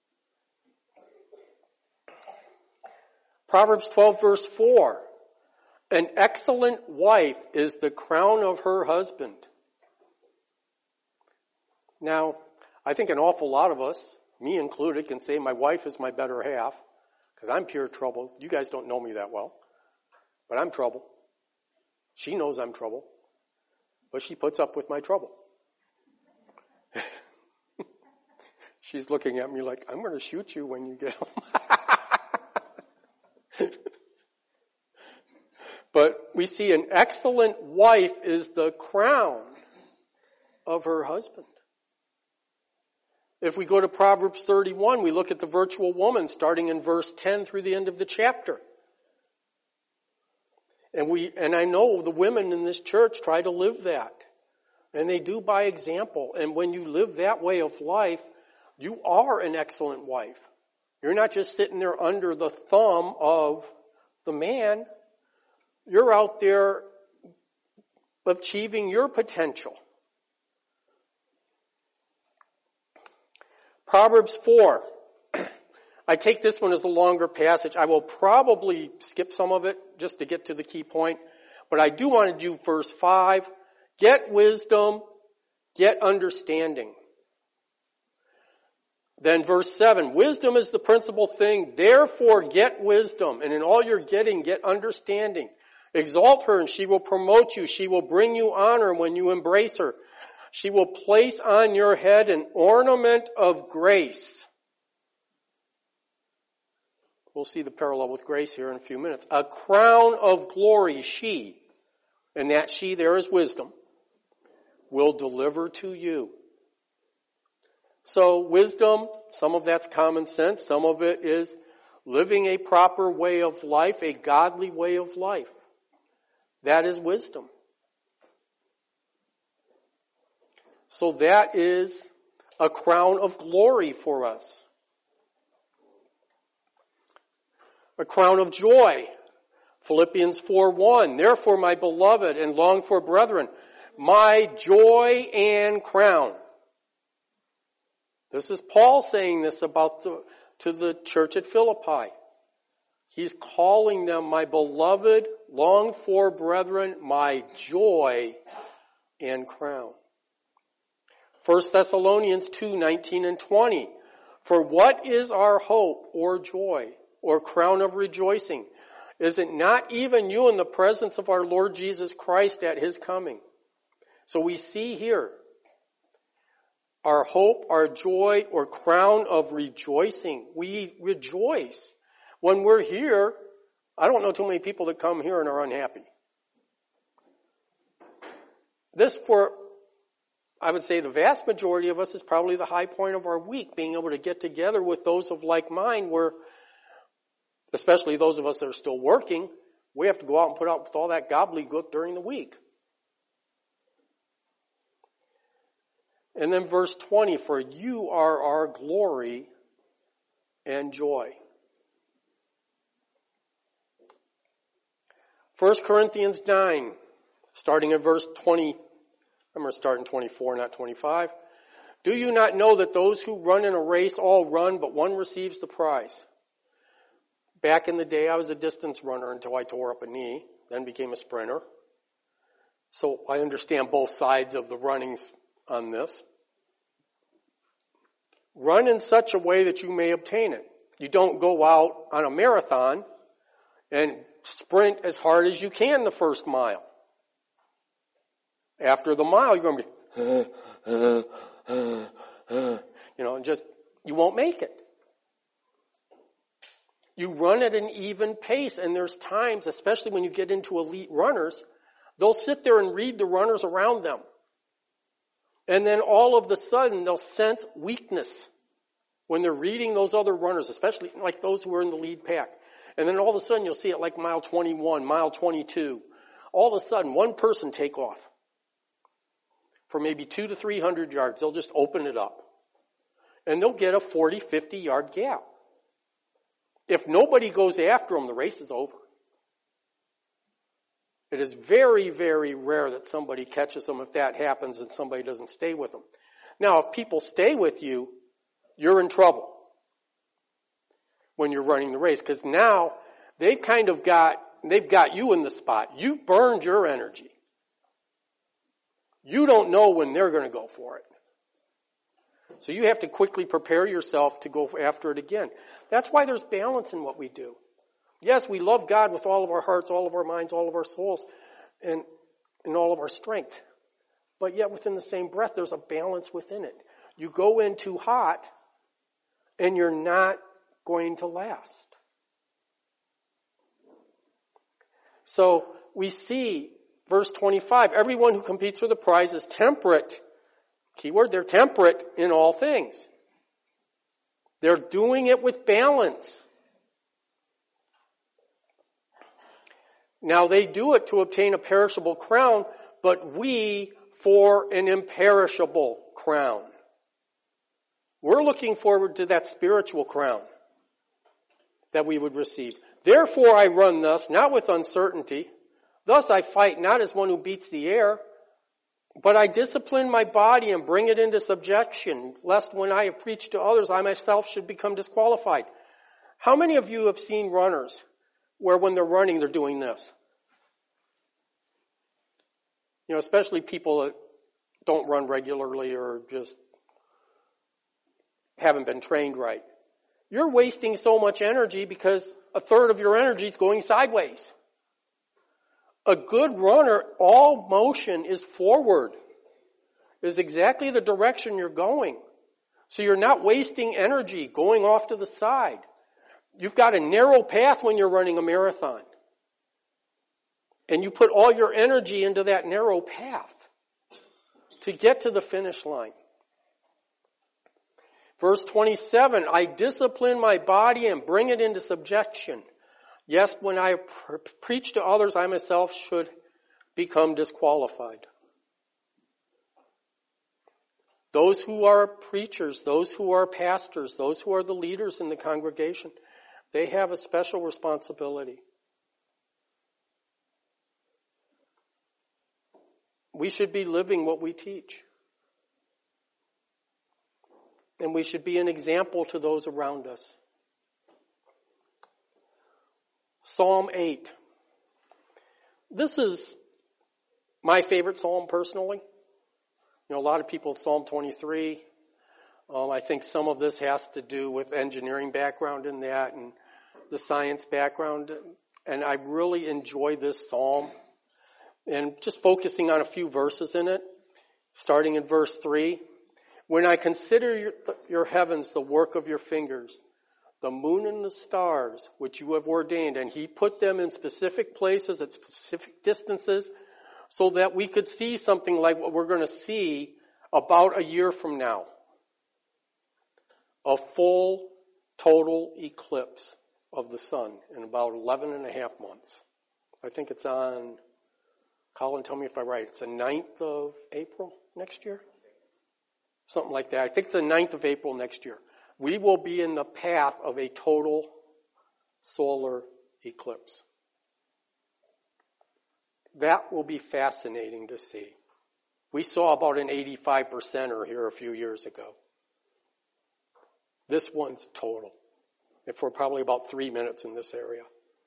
Proverbs 12 verse 4. An excellent wife is the crown of her husband. Now, I think an awful lot of us, me included, can say my wife is my better half, because I'm pure trouble. You guys don't know me that well, but I'm trouble. She knows I'm trouble, but she puts up with my trouble. She's looking at me like, I'm going to shoot you when you get home. But we see an excellent wife is the crown of her husband. If we go to Proverbs 31, we look at the virtual woman starting in verse 10 through the end of the chapter. And I know the women in this church try to live that. And they do by example. And when you live that way of life, you are an excellent wife. You're not just sitting there under the thumb of the man. You're out there achieving your potential. Proverbs 4. I take this one as a longer passage. I will probably skip some of it just to get to the key point. But I do want to do verse 5. Get wisdom, get understanding. Then verse 7, wisdom is the principal thing, therefore get wisdom, and in all you're getting, get understanding. Exalt her, and she will promote you. She will bring you honor when you embrace her. She will place on your head an ornament of grace. We'll see the parallel with grace here in a few minutes. A crown of glory she, and that she there is wisdom, will deliver to you. So wisdom, some of that's common sense, some of it is living a proper way of life, a godly way of life. That is wisdom. So that is a crown of glory for us. A crown of joy. Philippians 4:1. Therefore, my beloved and longed for brethren, my joy and crown. This is Paul saying this to the church at Philippi. He's calling them my beloved, longed for brethren, my joy and crown. 1 Thessalonians 2:19 and 20. For what is our hope or joy or crown of rejoicing? Is it not even you in the presence of our Lord Jesus Christ at his coming? So we see here our hope, our joy, or crown of rejoicing. We rejoice. When we're here, I don't know too many people that come here and are unhappy. This, for, I would say, the vast majority of us is probably the high point of our week, being able to get together with those of like mind where, especially those of us that are still working, we have to go out and put up with all that gobbledygook during the week. And then verse 20, for you are our glory and joy. 1 Corinthians 9, starting at verse 20, I'm going to start in 24, not 25. Do you not know that those who run in a race all run, but one receives the prize? Back in the day, I was a distance runner until I tore up a knee, then became a sprinter. So I understand both sides of the running on this. Run in such a way that you may obtain it. You don't go out on a marathon and sprint as hard as you can the first mile. After the mile, you're going to be, and just, you won't make it. You run at an even pace, and there's times, especially when you get into elite runners, they'll sit there and read the runners around them. And then all of a sudden, they'll sense weakness when they're reading those other runners, especially like those who are in the lead pack. And then all of a sudden, you'll see it like mile 21, mile 22. All of a sudden, one person take off for maybe 200 to 300 yards. They'll just open it up. And they'll get a 40, 50-yard gap. If nobody goes after them, the race is over. It is very, very rare that somebody catches them if that happens and somebody doesn't stay with them. Now, if people stay with you, you're in trouble when you're running the race, because now they've got you in the spot. You've burned your energy. You don't know when they're going to go for it. So you have to quickly prepare yourself to go after it again. That's why there's balance in what we do. Yes, we love God with all of our hearts, all of our minds, all of our souls, and all of our strength. But yet within the same breath, there's a balance within it. You go in too hot, and you're not going to last. So we see, verse 25, everyone who competes for the prize is temperate. Keyword, they're temperate in all things. They're doing it with balance. Now they do it to obtain a perishable crown, but we for an imperishable crown. We're looking forward to that spiritual crown that we would receive. Therefore I run thus, not with uncertainty. Thus I fight not as one who beats the air, but I discipline my body and bring it into subjection, lest when I have preached to others, I myself should become disqualified. How many of you have seen runners where when they're running, they're doing this? Especially people that don't run regularly or just haven't been trained right. You're wasting so much energy because a third of your energy is going sideways. A good runner, all motion is forward. is exactly the direction you're going. So you're not wasting energy going off to the side. You've got a narrow path when you're running a marathon. And you put all your energy into that narrow path to get to the finish line. Verse 27, I discipline my body and bring it into subjection. Yes, when I preach to others, I myself should become disqualified. Those who are preachers, those who are pastors, those who are the leaders in the congregation, they have a special responsibility. We should be living what we teach. And we should be an example to those around us. Psalm 8. This is my favorite psalm personally. A lot of people, Psalm 23. I think some of this has to do with engineering background in that and the science background. And I really enjoy this psalm. And just focusing on a few verses in it, starting in verse 3. When I consider your heavens, the work of your fingers, the moon and the stars, which you have ordained, and he put them in specific places at specific distances so that we could see something like what we're going to see about a year from now. A full, total eclipse of the sun in about 11 and a half months. I think it's on, Colin, tell me if I'm right, it's the 9th of April next year? Something like that. I think it's the 9th of April next year. We will be in the path of a total solar eclipse. That will be fascinating to see. We saw about an 85%er here a few years ago. This one's total. And for probably about 3 minutes in this area.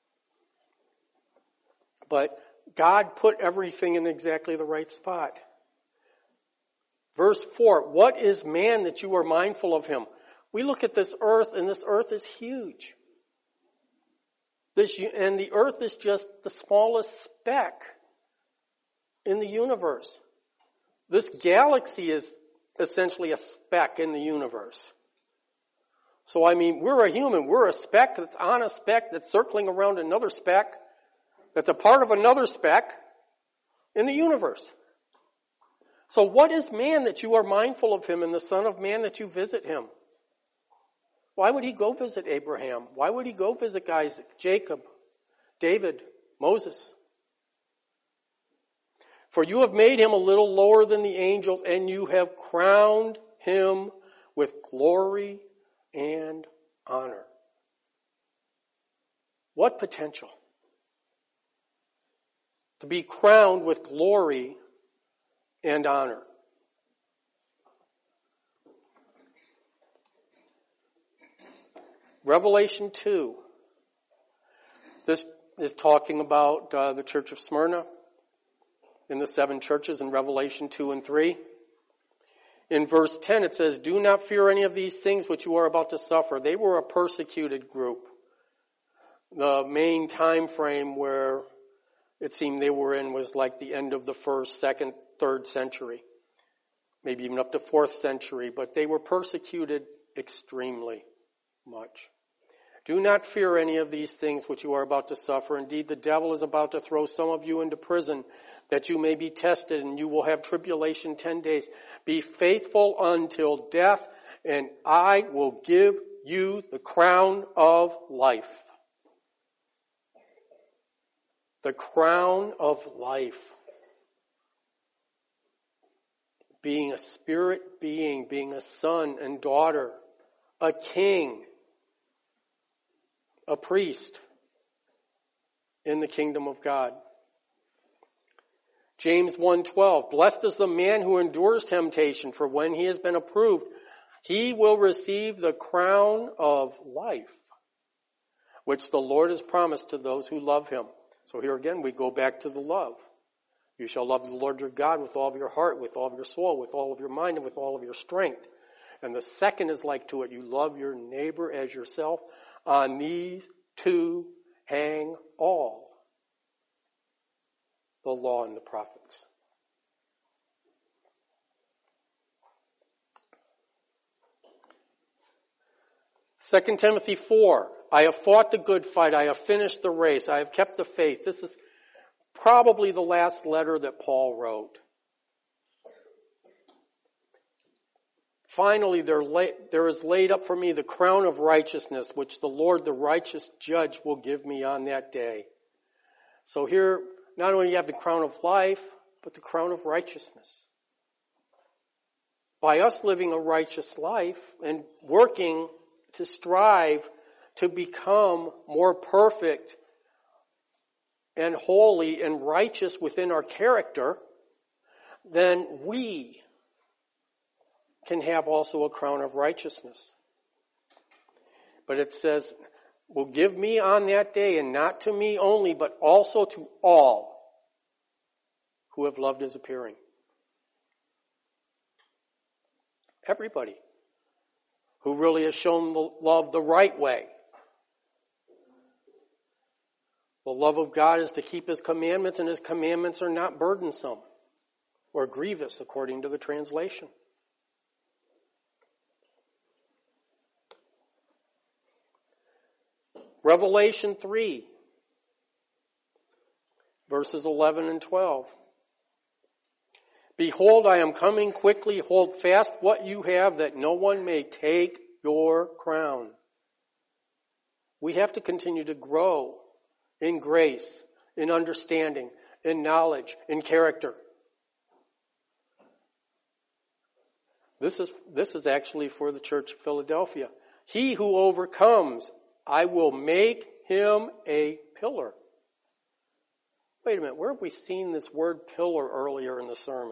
But God put everything in exactly the right spot. Verse 4, what is man that you are mindful of him? We look at this earth, and this earth is huge. And the earth is just the smallest speck in the universe. This galaxy is essentially a speck in the universe. So, we're a human. We're a speck that's on a speck that's circling around another speck that's a part of another speck in the universe. So what is man that you are mindful of him, and the Son of Man that you visit him? Why would he go visit Abraham? Why would he go visit Isaac, Jacob, David, Moses? For you have made him a little lower than the angels, and you have crowned him with glory and honor. What potential? To be crowned with glory and honor. Revelation 2. This is talking about the church of Smyrna in the 7 churches in Revelation 2 and 3. In verse 10 it says, do not fear any of these things which you are about to suffer. They were a persecuted group. The main time frame where it seemed they were in was like the end of the 1st, 2nd, 3rd century. Maybe even up to 4th century. But they were persecuted extremely much. Do not fear any of these things which you are about to suffer. Indeed, the devil is about to throw some of you into prison, that you may be tested, and you will have tribulation 10 days. Be faithful until death, and I will give you the crown of life. The crown of life. Being a spirit being, being a son and daughter, a king, a priest in the kingdom of God. James 1:12, blessed is the man who endures temptation, for when he has been approved, he will receive the crown of life, which the Lord has promised to those who love him. So here again, we go back to the love. You shall love the Lord your God with all of your heart, with all of your soul, with all of your mind, and with all of your strength. And the second is like to it. You love your neighbor as yourself. On these two hang all the law and the prophets. 2 Timothy 4, I have fought the good fight, I have finished the race, I have kept the faith. This is probably the last letter that Paul wrote. Finally, there is laid up for me the crown of righteousness, which the Lord, the righteous judge, will give me on that day. So here, not only you have the crown of life, but the crown of righteousness. By us living a righteous life and working to strive to become more perfect and holy and righteous within our character, then we can have also a crown of righteousness. But it says, will give me on that day, and not to me only, but also to all who have loved his appearing. Everybody who really has shown the love the right way. The love of God is to keep his commandments, and his commandments are not burdensome or grievous, according to the translation. Revelation 3, verses 11 and 12. Behold, I am coming quickly. Hold fast what you have, that no one may take your crown. We have to continue to grow in grace, in understanding, in knowledge, in character. This is actually for the Church of Philadelphia. He who overcomes, I will make him a pillar. Wait a minute, where have we seen this word pillar earlier in the sermon?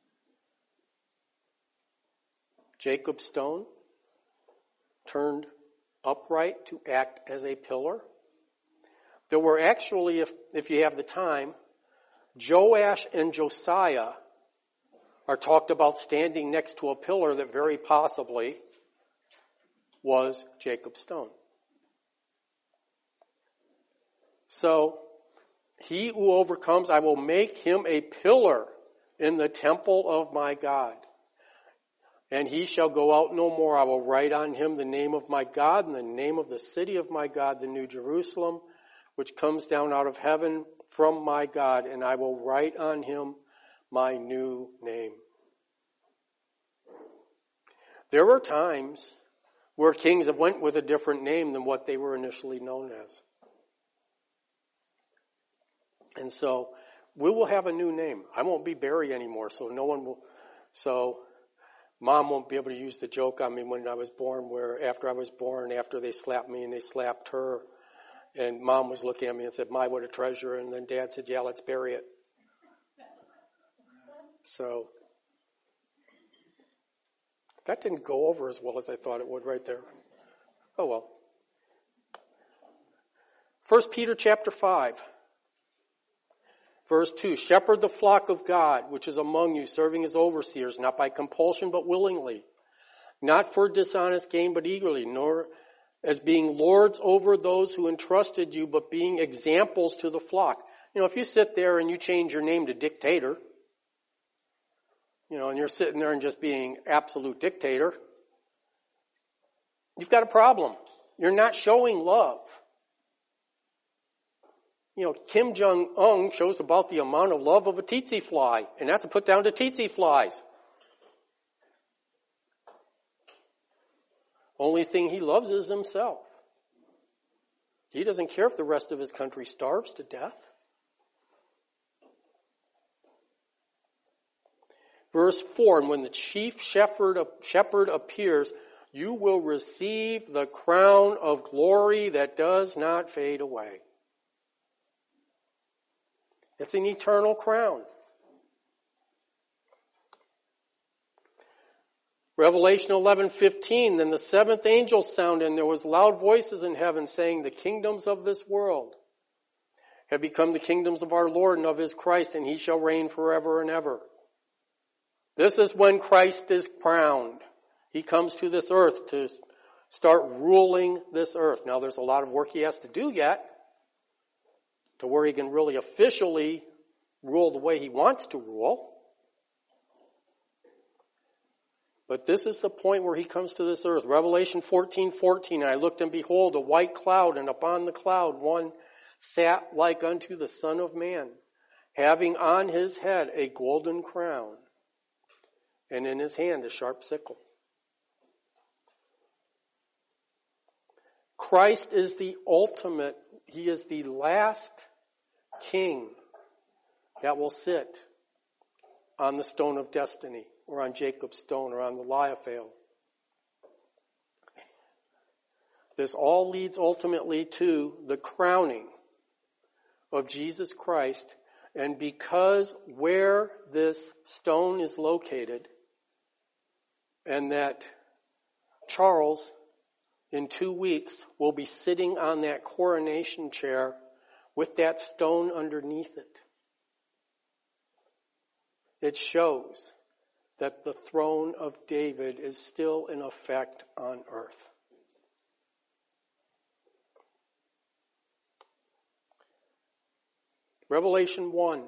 Jacob Stone turned upright to act as a pillar. There were actually, if you have the time, Joash and Josiah are talked about standing next to a pillar that very possibly was Jacob Stone. So, he who overcomes, I will make him a pillar in the temple of my God. And he shall go out no more. I will write on him the name of my God and the name of the city of my God, the New Jerusalem, which comes down out of heaven from my God. And I will write on him my new name. There are times where kings have went with a different name than what they were initially known as. And so we will have a new name. I won't be Barry anymore, so no one will. So Mom won't be able to use the joke on me when I was born, where after I was born, after they slapped me and they slapped her, and Mom was looking at me and said, "My, what a treasure." And then Dad said, "Yeah, let's bury it." So that didn't go over as well as I thought it would right there. Oh well. 1 Peter chapter 5. Verse 2, shepherd the flock of God, which is among you, serving as overseers, not by compulsion, but willingly, not for dishonest gain, but eagerly, nor as being lords over those who entrusted you, but being examples to the flock. You know, if you sit there and you change your name to dictator, and you're sitting there and just being absolute dictator, you've got a problem. You're not showing love. Kim Jong-un shows about the amount of love of a tsetse fly, and that's put down to tsetse flies. Only thing he loves is himself. He doesn't care if the rest of his country starves to death. Verse 4, and when the chief shepherd appears, you will receive the crown of glory that does not fade away. It's an eternal crown. Revelation 11:15, then the seventh angel sounded, and there was loud voices in heaven saying, the kingdoms of this world have become the kingdoms of our Lord and of his Christ, and he shall reign forever and ever. This is when Christ is crowned. He comes to this earth to start ruling this earth. Now there's a lot of work he has to do yet, to where he can really officially rule the way he wants to rule. But this is the point where he comes to this earth. Revelation 14:14, I looked and behold a white cloud, and upon the cloud one sat like unto the Son of Man, having on his head a golden crown, and in his hand a sharp sickle. Christ is the ultimate, he is the last king that will sit on the stone of destiny, or on Jacob's stone, or on the Liaphale. This all leads ultimately to the crowning of Jesus Christ, and because where this stone is located, and that Charles, in 2 weeks, will be sitting on that coronation chair with that stone underneath it. It shows that the throne of David is still in effect on earth. Revelation 1.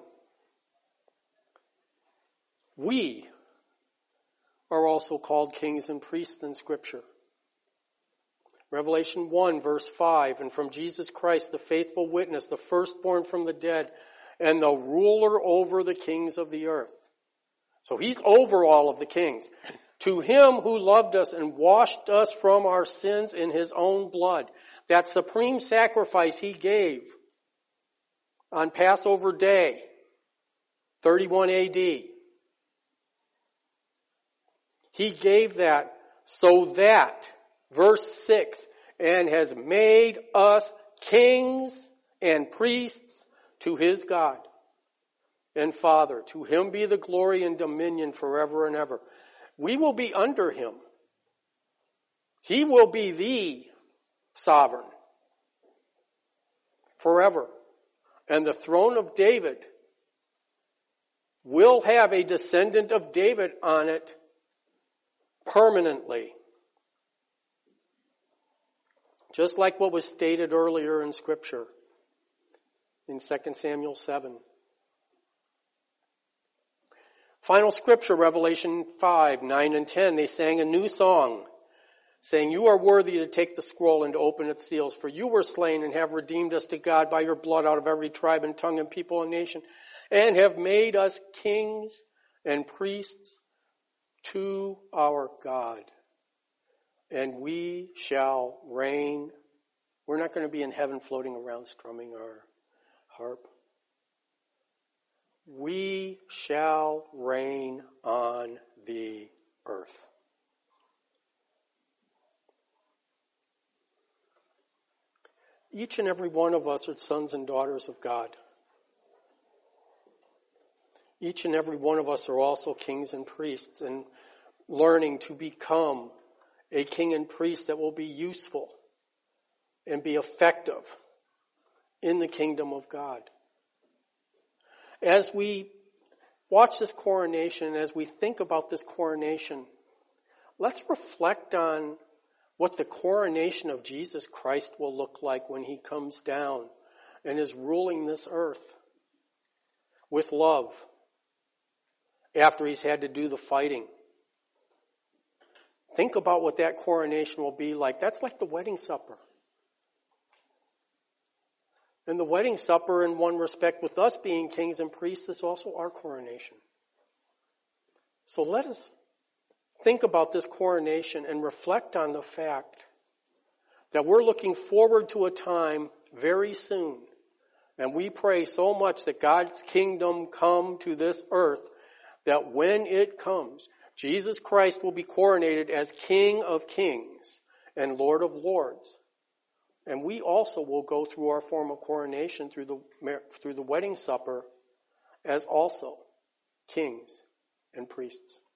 We are also called kings and priests in Scripture. Revelation 1, verse 5, and from Jesus Christ, the faithful witness, the firstborn from the dead, and the ruler over the kings of the earth. So he's over all of the kings. To him who loved us and washed us from our sins in his own blood. That supreme sacrifice he gave on Passover Day, 31 AD. He gave that so that, verse 6, and has made us kings and priests to his God and Father. To him be the glory and dominion forever and ever. We will be under him. He will be the sovereign forever. And the throne of David will have a descendant of David on it permanently. Just like what was stated earlier in Scripture in 2 Samuel 7. Final Scripture, Revelation 5, 9 and 10. They sang a new song, saying, you are worthy to take the scroll and to open its seals, for you were slain and have redeemed us to God by your blood out of every tribe and tongue and people and nation, and have made us kings and priests to our God. And we shall reign. We're not going to be in heaven floating around strumming our harp. We shall reign on the earth. Each and every one of us are sons and daughters of God. Each and every one of us are also kings and priests, and learning to become a king and priest that will be useful and be effective in the kingdom of God. As we watch this coronation, as we think about this coronation, let's reflect on what the coronation of Jesus Christ will look like when he comes down and is ruling this earth with love after he's had to do the fighting. Think about what that coronation will be like. That's like the wedding supper. And the wedding supper, in one respect, with us being kings and priests, is also our coronation. So let us think about this coronation and reflect on the fact that we're looking forward to a time very soon. And we pray so much that God's kingdom come to this earth, that when it comes, Jesus Christ will be coronated as King of Kings and Lord of Lords. And we also will go through our form of coronation through the wedding supper as also kings and priests.